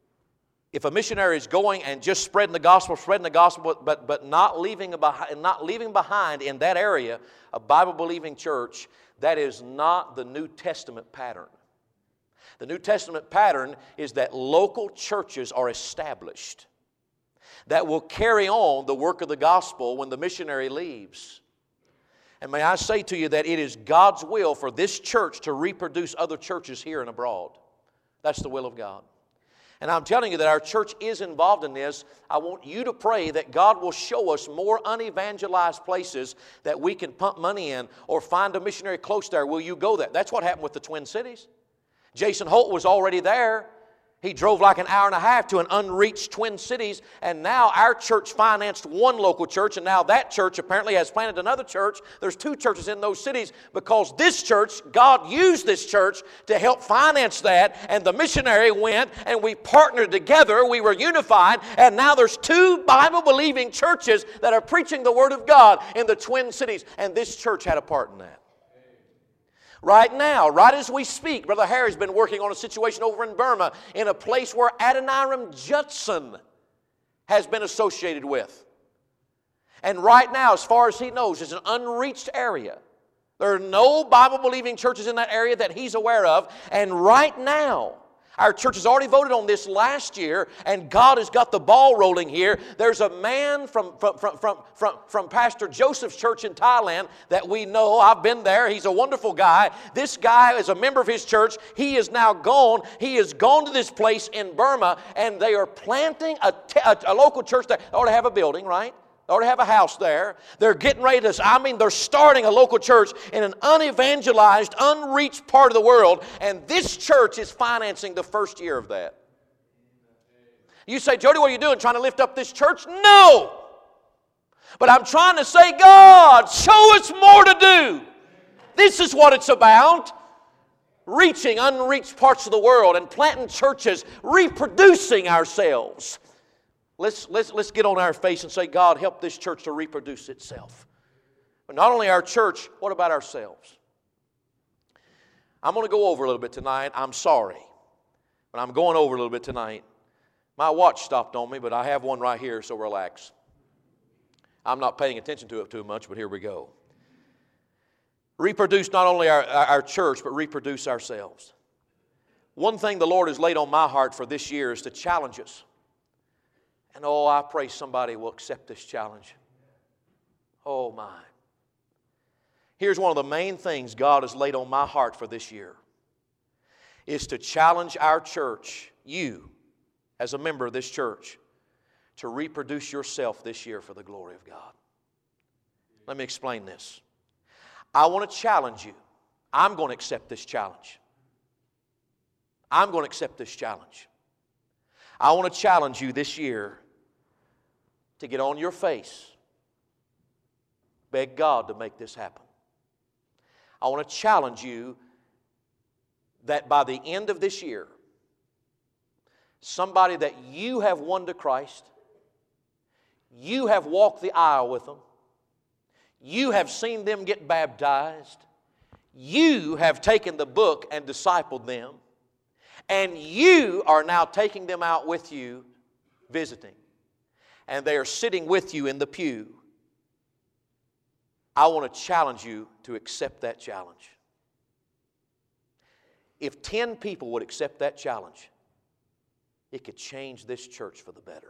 if a missionary is going and just spreading the gospel, spreading the gospel, but but not leaving behind, not leaving behind in that area a Bible-believing church, that is not the New Testament pattern. The New Testament pattern is that local churches are established that will carry on the work of the gospel when the missionary leaves. And may I say to you that it is God's will for this church to reproduce other churches here and abroad. That's the will of God. And I'm telling you that our church is involved in this. I want you to pray that God will show us more unevangelized places that we can pump money in or find a missionary close there. Will you go there? That's what happened with the Twin Cities. Jason Holt was already there. He drove like an hour and a half to an unreached Twin Cities, and now our church financed one local church, and now that church apparently has planted another church. There's two churches in those cities because this church, God used this church to help finance that, and the missionary went, and we partnered together. We were unified, and now there's two Bible-believing churches that are preaching the Word of God in the Twin Cities, and this church had a part in that. Right now, right as we speak, Brother Harry's been working on a situation over in Burma in a place where Adoniram Judson has been associated with. And right now, as far as he knows, it's an unreached area. There are no Bible-believing churches in that area that he's aware of. And right now, our church has already voted on this last year, and God has got the ball rolling here. There's a man from, from, from, from, from, from Pastor Joseph's church in Thailand that we know. I've been there. He's a wonderful guy. This guy is a member of his church. He is now gone. He has gone to this place in Burma, and they are planting a, a, a local church there. They ought to have a building, right? They ought to have a house there. They're getting ready to, I mean, they're starting a local church in an unevangelized, unreached part of the world, and this church is financing the first year of that. You say, Jody, what are you doing, trying to lift up this church? No! But I'm trying to say, God, show us more to do. This is what it's about. Reaching unreached parts of the world and planting churches, reproducing ourselves. Let's, let's, let's get on our face and say, God, help this church to reproduce itself. But not only our church, what about ourselves? I'm going to go over a little bit tonight. I'm sorry. But I'm going over a little bit tonight. My watch stopped on me, but I have one right here, so relax. I'm not paying attention to it too much, but here we go. reproduce not only our, our church, but reproduce ourselves. One thing the Lord has laid on my heart for this year is to challenge us. And oh, I pray somebody will accept this challenge. Oh my. Here's one of the main things God has laid on my heart for this year, is to challenge our church, you as a member of this church, to reproduce yourself this year for the glory of God. Let me explain this. I want to challenge you. I'm going to accept this challenge. I'm going to accept this challenge. I want to challenge you this year to get on your face, beg God to make this happen. I want to challenge you that by the end of this year, somebody that you have won to Christ, you have walked the aisle with them, you have seen them get baptized, you have taken the book and discipled them, and you are now taking them out with you visiting, and they are sitting with you in the pew. I want to challenge you to accept that challenge. If ten people would accept that challenge, it could change this church for the better.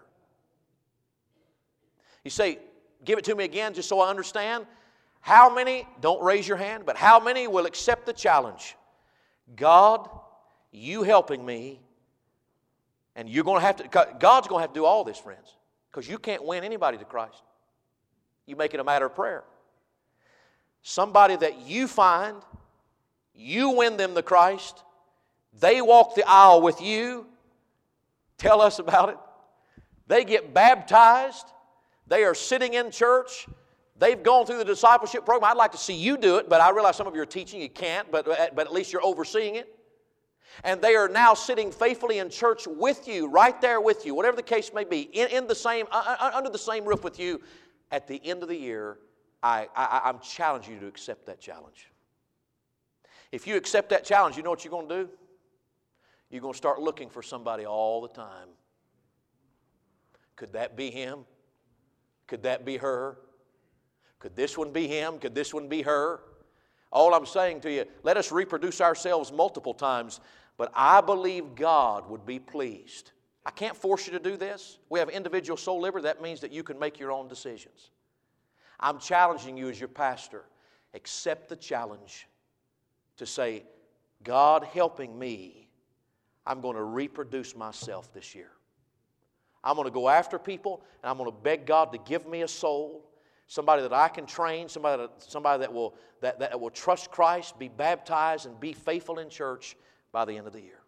You say, give it to me again just so I understand. How many, don't raise your hand, but how many will accept the challenge? God, you helping me, and you're going to have to, God's going to have to do all this, friends, because you can't win anybody to Christ. You make it a matter of prayer. Somebody that you find, you win them to Christ, they walk the aisle with you, tell us about it. They get baptized, they are sitting in church, they've gone through the discipleship program. I'd like to see you do it, but I realize some of you are teaching, you can't, but, but at least you're overseeing it. And they are now sitting faithfully in church with you, right there with you, whatever the case may be, in, in the same, uh, under the same roof with you. At the end of the year, I, I, I'm challenging you to accept that challenge. If you accept that challenge, you know what you're going to do? You're going to start looking for somebody all the time. Could that be him? Could that be her? Could this one be him? Could this one be her? All I'm saying to you, let us reproduce ourselves multiple times, but I believe God would be pleased. I can't force you to do this. We have individual soul liberty. That means that you can make your own decisions. I'm challenging you as your pastor. Accept the challenge to say, God helping me, I'm going to reproduce myself this year. I'm going to go after people, and I'm going to beg God to give me a soul, somebody that I can train, somebody that, somebody that will, that, that will trust Christ, be baptized, and be faithful in church by the end of the year.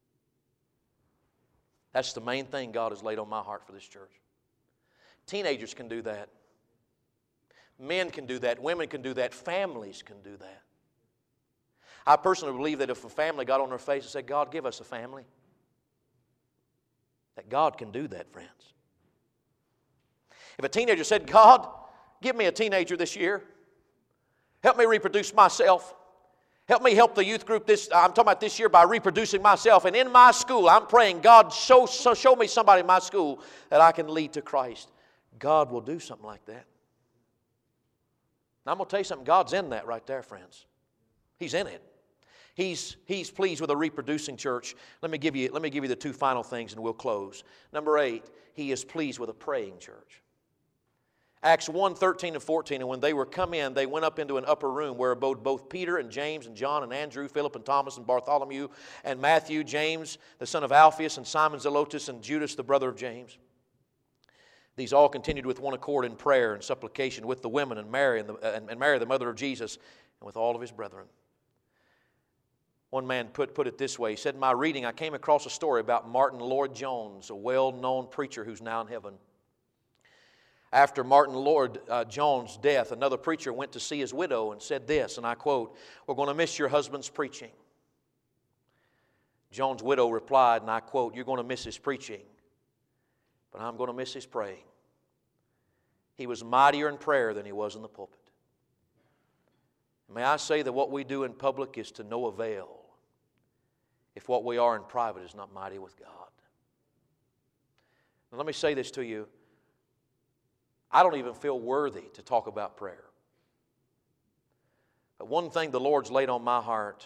That's the main thing God has laid on my heart for this church. Teenagers can do that. Men can do that. Women can do that. Families can do that. I personally believe that if a family got on their face and said, God, give us a family, that God can do that, friends. If a teenager said, God, give me a teenager this year. Help me reproduce myself. Help me help the youth group this, I'm talking about this year, by reproducing myself. And in my school, I'm praying, God, show, show me somebody in my school that I can lead to Christ. God will do something like that. Now, I'm going to tell you something. God's in that right there, friends. He's in it. He's, he's pleased with a reproducing church. Let me give you, let me give you the two final things and we'll close. Number eight, He is pleased with a praying church. Acts one, thirteen and fourteen, and when they were come in, they went up into an upper room where abode both Peter and James and John and Andrew, Philip and Thomas and Bartholomew and Matthew, James, the son of Alphaeus, and Simon Zelotes and Judas, the brother of James. These all continued with one accord in prayer and supplication with the women and Mary, and, the, and, and Mary, the mother of Jesus, and with all of his brethren. One man put, put it this way. He said, in my reading, I came across a story about Martin Lloyd-Jones, a well-known preacher who's now in heaven. After Martin Lloyd-Jones' death, another preacher went to see his widow and said this, and I quote, we're going to miss your husband's preaching. Jones' widow replied, and I quote, you're going to miss his preaching, but I'm going to miss his praying. He was mightier in prayer than he was in the pulpit. May I say that what we do in public is to no avail if what we are in private is not mighty with God. Now, let me say this to you. I don't even feel worthy to talk about prayer. But one thing the Lord's laid on my heart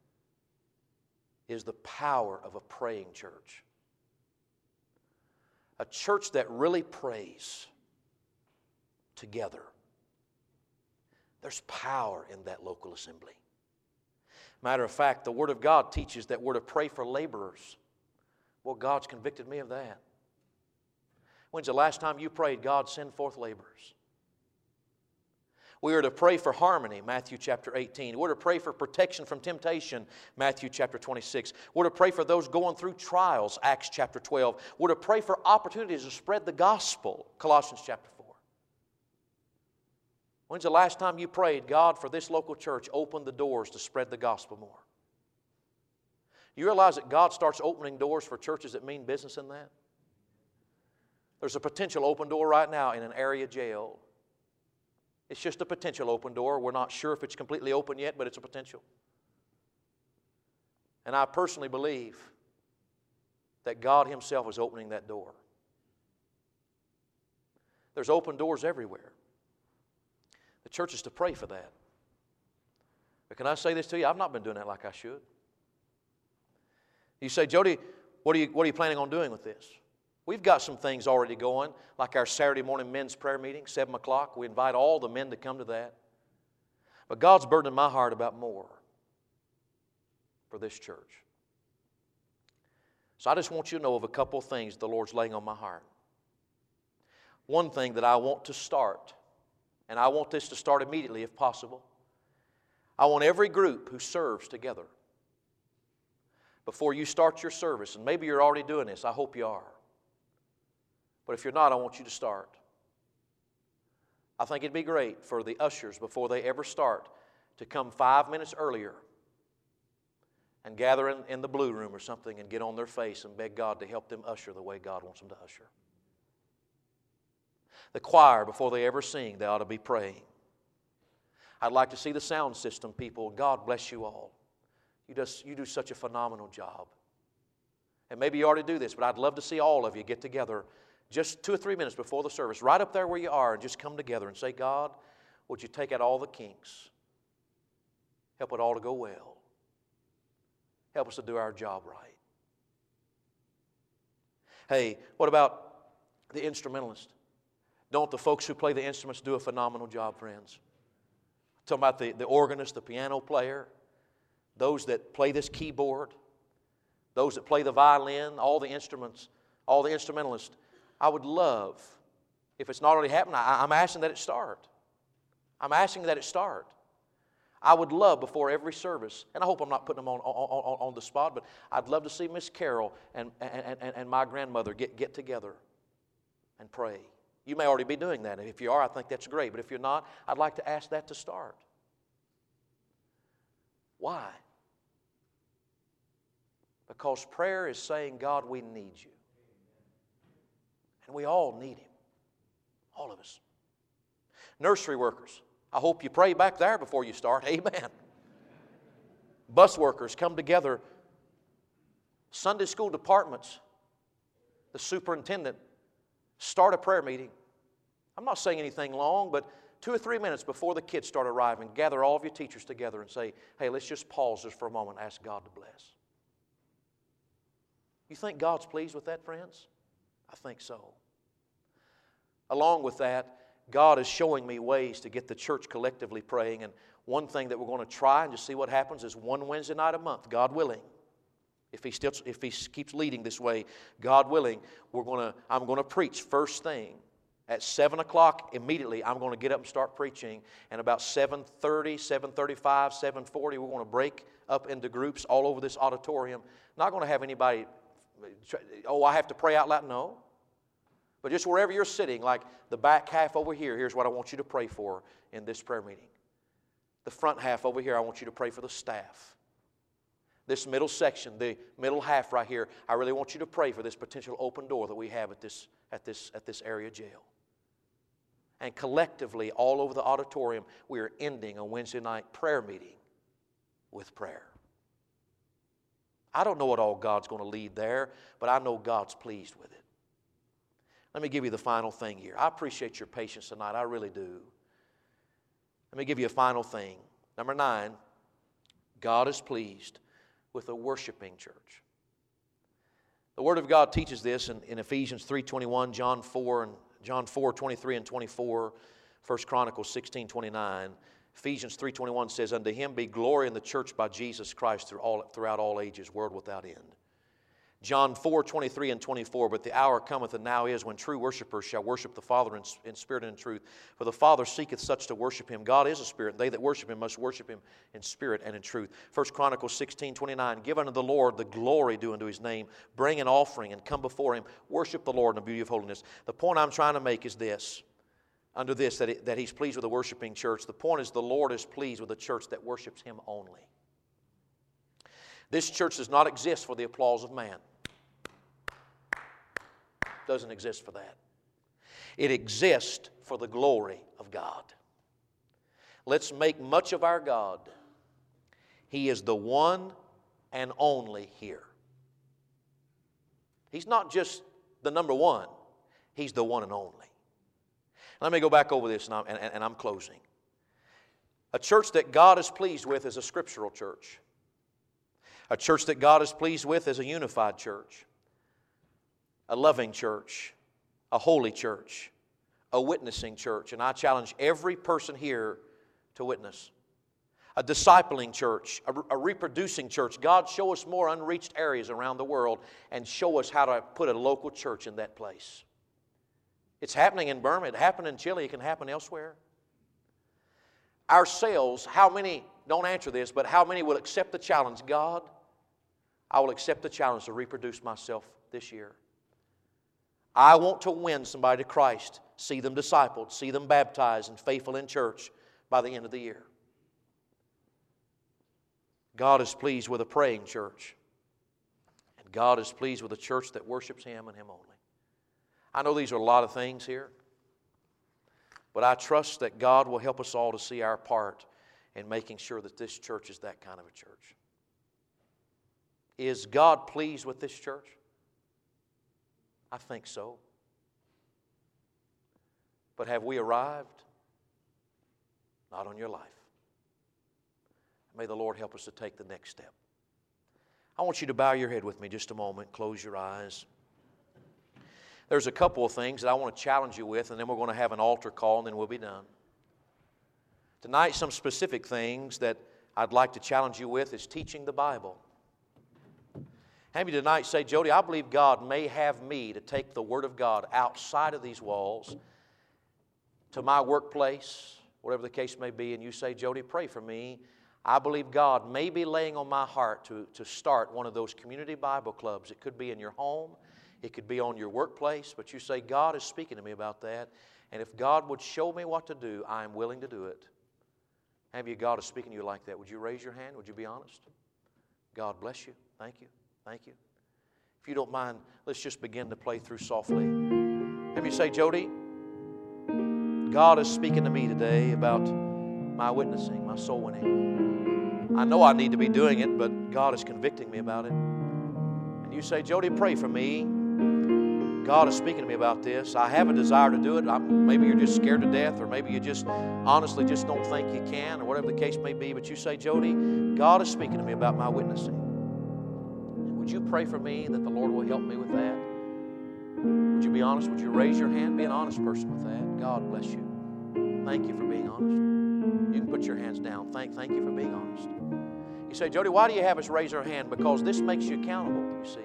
is the power of a praying church. A church that really prays together. There's power in that local assembly. Matter of fact, the Word of God teaches that we're to pray for laborers. Well, God's convicted me of that. When's the last time you prayed, God, send forth laborers? We are to pray for harmony, Matthew chapter eighteen. We're to pray for protection from temptation, Matthew chapter twenty-six. We're to pray for those going through trials, Acts chapter twelve. We're to pray for opportunities to spread the gospel, Colossians chapter four. When's the last time you prayed, God, for this local church, open the doors to spread the gospel more? You realize that God starts opening doors for churches that mean business in that? There's a potential open door right now in an area jail. It's just a potential open door. We're not sure if it's completely open yet, but it's a potential. And I personally believe that God Himself is opening that door. There's open doors everywhere. The church is to pray for that. But can I say this to you? I've not been doing that like I should. You say, Jody, what are you, what are you planning on doing with this? We've got some things already going, like our Saturday morning men's prayer meeting, seven o'clock. We invite all the men to come to that. But God's burdening my heart about more for this church. So I just want you to know of a couple of things the Lord's laying on my heart. One thing that I want to start, and I want this to start immediately if possible. I want every group who serves together. Before you start your service, and maybe you're already doing this, I hope you are. But if you're not, I want you to start. I think it'd be great for the ushers, before they ever start, to come five minutes earlier and gather in, in the blue room or something and get on their face and beg God to help them usher the way God wants them to usher. The choir, before they ever sing, they ought to be praying. I'd like to see the sound system people. God bless you all. You, just, you do such a phenomenal job. And maybe you already do this, but I'd love to see all of you get together just two or three minutes before the service, right up there where you are, and just come together and say, God, would you take out all the kinks? Help it all to go well. Help us to do our job right. Hey, what about the instrumentalist? Don't the folks who play the instruments do a phenomenal job, friends? I'm talking about the, the organist, the piano player, those that play this keyboard, those that play the violin, all the instruments, all the instrumentalists. I would love, if it's not already happened, I, I'm asking that it start. I'm asking that it start. I would love before every service, and I hope I'm not putting them on, on, on, on the spot, but I'd love to see Miss Carol and, and, and, and my grandmother get, get together and pray. You may already be doing that, and if you are, I think that's great. But if you're not, I'd like to ask that to start. Why? Because prayer is saying, God, we need you. And we all need Him. All of us. Nursery workers, I hope you pray back there before you start. Amen. Bus workers, come together. Sunday school departments, the superintendent, start a prayer meeting. I'm not saying anything long, but two or three minutes before the kids start arriving, gather all of your teachers together and say, hey, let's just pause just for a moment and ask God to bless. You think God's pleased with that, friends? I think so. Along with that, God is showing me ways to get the church collectively praying. And one thing that we're going to try and just see what happens is one Wednesday night a month, God willing. If he still, if he keeps leading this way, God willing, we're going to. I'm going to preach first thing at seven o'clock. Immediately, I'm going to get up and start preaching. And about seven thirty, seven thirty-five, seven forty, we're going to break up into groups all over this auditorium. Not going to have anybody. Oh, I have to pray out loud. No. But just wherever you're sitting, like the back half over here, here's what I want you to pray for in this prayer meeting. The front half over here, I want you to pray for the staff. This middle section, the middle half right here, I really want you to pray for this potential open door that we have at this, at this, at this area jail. And collectively, all over the auditorium, we are ending a Wednesday night prayer meeting with prayer. I don't know what all God's going to lead there, but I know God's pleased with it. Let me give you the final thing here. I appreciate your patience tonight. I really do. Let me give you a final thing. Number nine, God is pleased with a worshiping church. The Word of God teaches this in, in Ephesians three twenty-one, John four and John four twenty-three and twenty-four, First Chronicles sixteen twenty-nine. Ephesians three twenty-one says, "Unto Him be glory in the church by Jesus Christ through all, throughout all ages, world without end." John four twenty-three and twenty-four, "But the hour cometh and now is when true worshipers shall worship the Father in, in spirit and in truth. For the Father seeketh such to worship Him. God is a spirit, and they that worship Him must worship Him in spirit and in truth." First Chronicles sixteen twenty-nine, "Give unto the Lord the glory due unto His name. Bring an offering and come before Him. Worship the Lord in the beauty of holiness." The point I'm trying to make is this. Under this, that, it, that He's pleased with a worshiping church. The point is the Lord is pleased with a church that worships Him only. This church does not exist for the applause of man. Doesn't exist for that. It exists for the glory of God. Let's make much of our God. He is the one and only here. He's not just the number one. He's the one and only. Let me go back over this, and I'm, and, and I'm closing. A church that God is pleased with is a scriptural church. A church that God is pleased with is a unified church. A loving church. A holy church. A witnessing church. And I challenge every person here to witness. A discipling church. A, a reproducing church. God, show us more unreached areas around the world and show us how to put a local church in that place. It's happening in Burma. It happened in Chile. It can happen elsewhere. Ourselves, how many, don't answer this, but how many will accept the challenge? God, I will accept the challenge to reproduce myself this year. I want to win somebody to Christ, see them discipled, see them baptized and faithful in church by the end of the year. God is pleased with a praying church. And God is pleased with a church that worships Him and Him only. I know these are a lot of things here, but I trust that God will help us all to see our part in making sure that this church is that kind of a church. Is God pleased with this church? I think so. But have we arrived? Not on your life. May the Lord help us to take the next step. I want you to bow your head with me just a moment, close your eyes. There's a couple of things that I want to challenge you with, and then we're going to have an altar call, and then we'll be done. Tonight, some specific things that I'd like to challenge you with is teaching the Bible. Have you tonight say, "Jody, I believe God may have me to take the Word of God outside of these walls to my workplace," whatever the case may be, and you say, "Jody, pray for me. I believe God may be laying on my heart to, to start one of those community Bible clubs." It could be in your home. It could be on your workplace, but you say, "God is speaking to me about that, and if God would show me what to do, I am willing to do it." Have you, God is speaking to you like that? Would you raise your hand? Would you be honest? God bless you. Thank you. Thank you. If you don't mind, let's just begin to play through softly. Have you say, "Jody, God is speaking to me today about my witnessing, my soul winning. I know I need to be doing it, but God is convicting me about it." And you say, "Jody, pray for me. God is speaking to me about this. I have a desire to do it. I'm, maybe you're just scared to death, or maybe you just honestly just don't think you can, or whatever the case may be. But you say, "Jody, God is speaking to me about my witnessing. And would you pray for me that the Lord will help me with that?" Would you be honest? Would you raise your hand? Be an honest person with that. God bless you. Thank you for being honest. You can put your hands down. Thank, thank you for being honest. You say, "Jody, why do you have us raise our hand?" Because this makes you accountable, you see.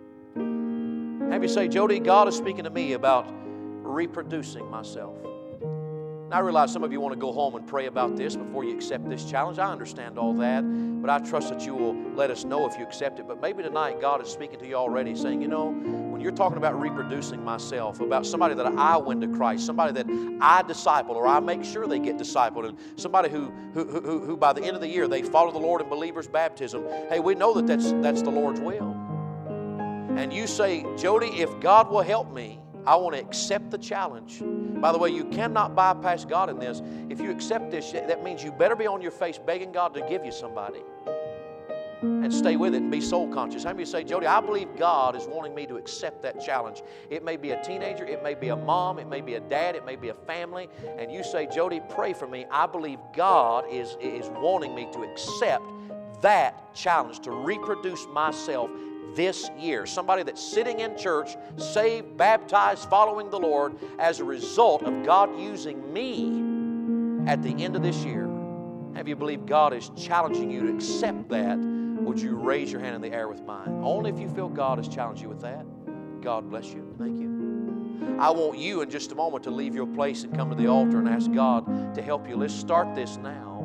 Have you say, "Jody, God is speaking to me about reproducing myself." Now, I realize some of you want to go home and pray about this before you accept this challenge. I understand all that, but I trust that you will let us know if you accept it. But maybe tonight God is speaking to you already, saying, "You know, when you're talking about reproducing myself, about somebody that I win to Christ, somebody that I disciple or I make sure they get discipled, and somebody who, who, who, who by the end of the year they follow the Lord in believers' baptism," hey, we know that that's, that's the Lord's will. And you say, "Jody, if God will help me, I want to accept the challenge." By the way, you cannot bypass God in this. If you accept this, that means you better be on your face begging God to give you somebody. and stay with it and be soul conscious. How many of you say, Jody, I believe God is wanting me to accept that challenge. It may be a teenager, it may be a mom, it may be a dad, it may be a family, and you say, Jody, pray for me. I believe God is, is wanting me to accept that challenge, to reproduce myself this year. Somebody that's sitting in church, saved, baptized, following the Lord as a result of God using me at the end of this year. Have you believed God is challenging you to accept that? Would you raise your hand in the air with mine? Only if you feel God has challenged you with that. God bless you. Thank you. I want you in just a moment to leave your place and come to the altar and ask God to help you. Let's start this now.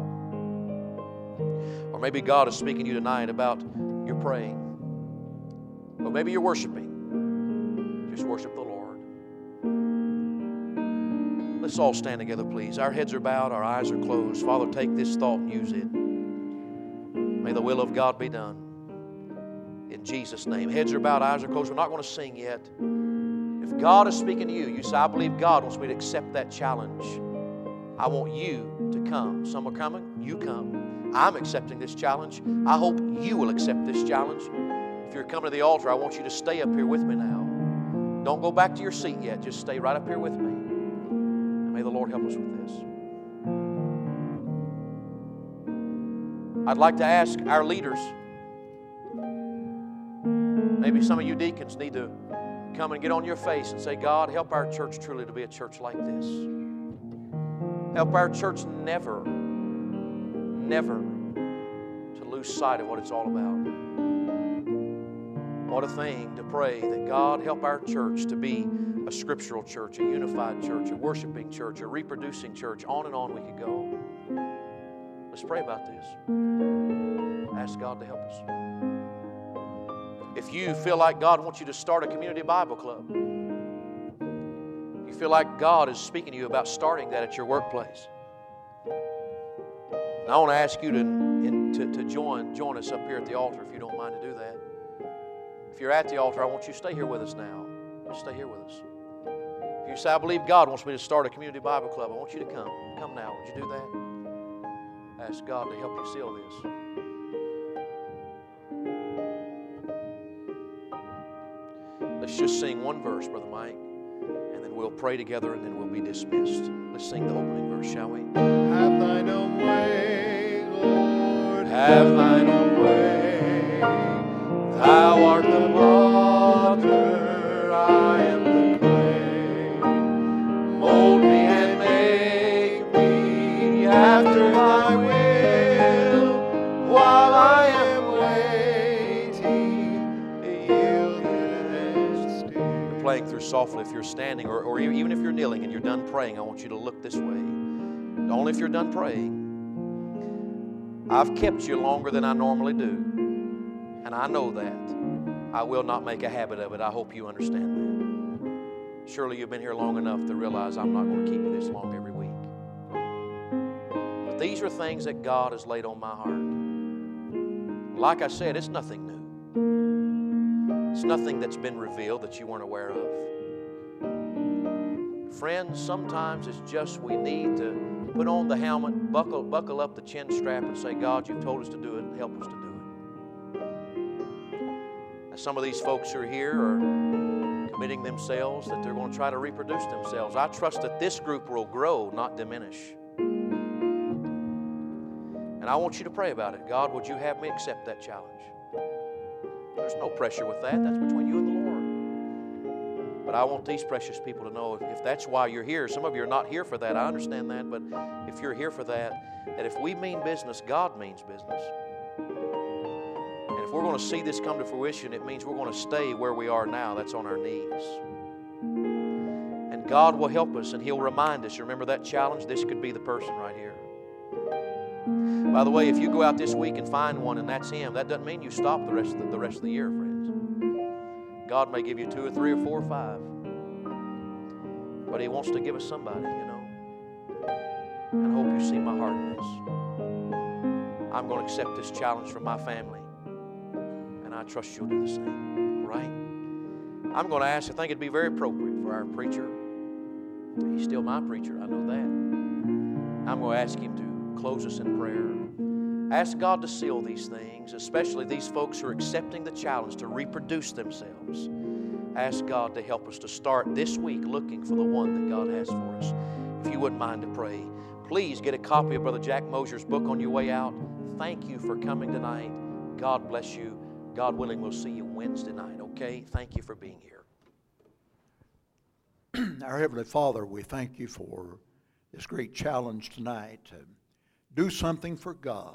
Or maybe God is speaking to you tonight about your praying. Or maybe you're worshiping. Just worship the Lord. Let's all stand together, please. Our heads are bowed, our eyes are closed. Father, take this thought and use it. May the will of God be done. In Jesus' name. Heads are bowed, eyes are closed. We're not going to sing yet. If God is speaking to you, you say, I believe God wants me to accept that challenge. I want you to come. Some are coming, you come. I'm accepting this challenge. I hope you will accept this challenge. If you're coming to the altar, I want you to stay up here with me now. Don't go back to your seat yet. Just stay right up here with me. And may the Lord help us with this. I'd like to ask our leaders, maybe some of you deacons need to come and get on your face and say, God, help our church truly to be a church like this. Help our church never, never to lose sight of what it's all about. What a thing to pray that God help our church to be a scriptural church, a unified church, a worshiping church, a reproducing church. On and on we could go. Let's pray about this. Ask God to help us. If you feel like God wants you to start a community Bible club, you feel like God is speaking to you about starting that at your workplace, I want to ask you to, in, to, to join, join us up here at the altar if you don't mind to do that. If you're at the altar, I want you to stay here with us now. Just stay here with us. If you say, I believe God wants me to start a community Bible club, I want you to come. Come now. Would you do that? Ask God to help you seal this. Let's just sing one verse, Brother Mike, and then we'll pray together, and then we'll be dismissed. Let's sing the opening verse, shall we? Have thine own way, Lord. Have thine own way. Thou art the potter, I am the clay. Mold me and make me after thy will, while I am waiting, yielded and still. You're playing through softly if you're standing, or, or even if you're kneeling and you're done praying, I want you to look this way. Only if you're done praying. I've kept you longer than I normally do. And I know that. I will not make a habit of it. I hope you understand that. Surely you've been here long enough to realize I'm not going to keep you this long every week. But these are things that God has laid on my heart. Like I said, it's nothing new. It's nothing that's been revealed that you weren't aware of. Friends, sometimes it's just we need to put on the helmet, buckle, buckle up the chin strap, and say, God, you've told us to do it, and help us to do it. Now, some of these folks who are here are committing themselves that they're going to try to reproduce themselves. I trust that this group will grow, not diminish. And I want you to pray about it. God, would you have me accept that challenge? There's no pressure with that. That's between you and the Lord. But I want these precious people to know if, if that's why you're here. Some of you are not here for that. I understand that. But if you're here for that, that if we mean business, God means business. And if we're going to see this come to fruition, it means we're going to stay where we are now. That's on our knees. And God will help us, and He'll remind us. Remember that challenge? This could be the person right here. By the way, if you go out this week and find one and that's him, that doesn't mean you stop the rest of the, the rest of the year, friends. God may give you two or three or four or five. But He wants to give us somebody, you know. And I hope you see my heart in this. I'm going to accept this challenge from my family. And I trust you'll do the same. All right? I'm going to ask, I think it'd be very appropriate for our preacher. He's still my preacher, I know that. I'm going to ask him to close us in prayer. Ask God to seal these things, especially these folks who are accepting the challenge to reproduce themselves. Ask God to help us to start this week looking for the one that God has for us. If you wouldn't mind to pray, please get a copy of Brother Jack Mosier's book on your way out. Thank you for coming tonight. God bless you. God willing, we'll see you Wednesday night, okay? Thank you for being here. Our Heavenly Father, we thank you for this great challenge tonight to do something for God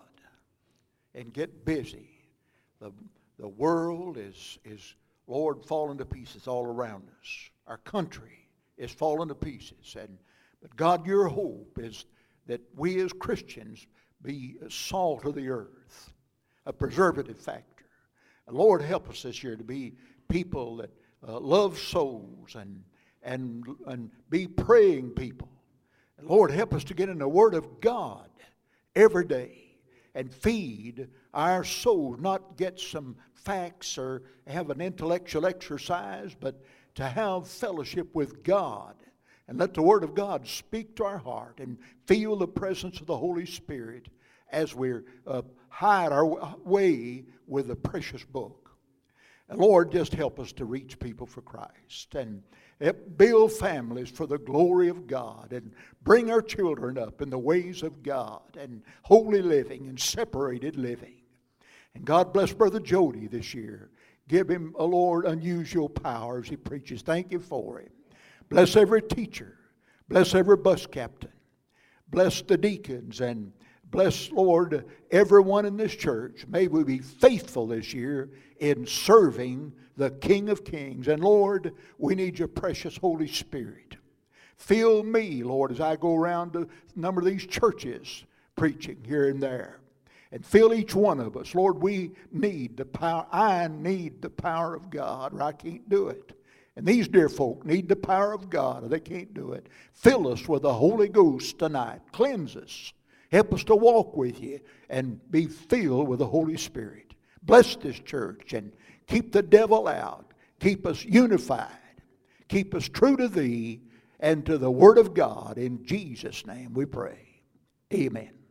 and get busy. The, the world is, is, Lord, falling to pieces all around us. Our country is falling to pieces. And, but God, your hope is that we as Christians be salt of the earth, a preservative factor. And Lord, help us this year to be people that uh, love souls and, and, and be praying people. And Lord, help us to get in the Word of God every day and feed our souls, not get some facts or have an intellectual exercise, but to have fellowship with God and let the Word of God speak to our heart and feel the presence of the Holy Spirit as we uh, hide our way with the precious book. And Lord, just help us to reach people for Christ and build families for the glory of God and bring our children up in the ways of God and holy living and separated living. And God bless Brother Jody this year. Give him, oh Lord, unusual power as he preaches. Thank you for him. Bless every teacher. Bless every bus captain. Bless the deacons and bless, Lord, everyone in this church. May we be faithful this year in serving the King of Kings. And Lord, we need your precious Holy Spirit. Fill me, Lord, as I go around to a number of these churches preaching here and there. And fill each one of us. Lord, we need the power. I need the power of God, or I can't do it. And these dear folk need the power of God, or they can't do it. Fill us with the Holy Ghost tonight. Cleanse us. Help us to walk with you and be filled with the Holy Spirit. Bless this church and keep the devil out. Keep us unified. Keep us true to thee and to the Word of God. In Jesus' name we pray. Amen.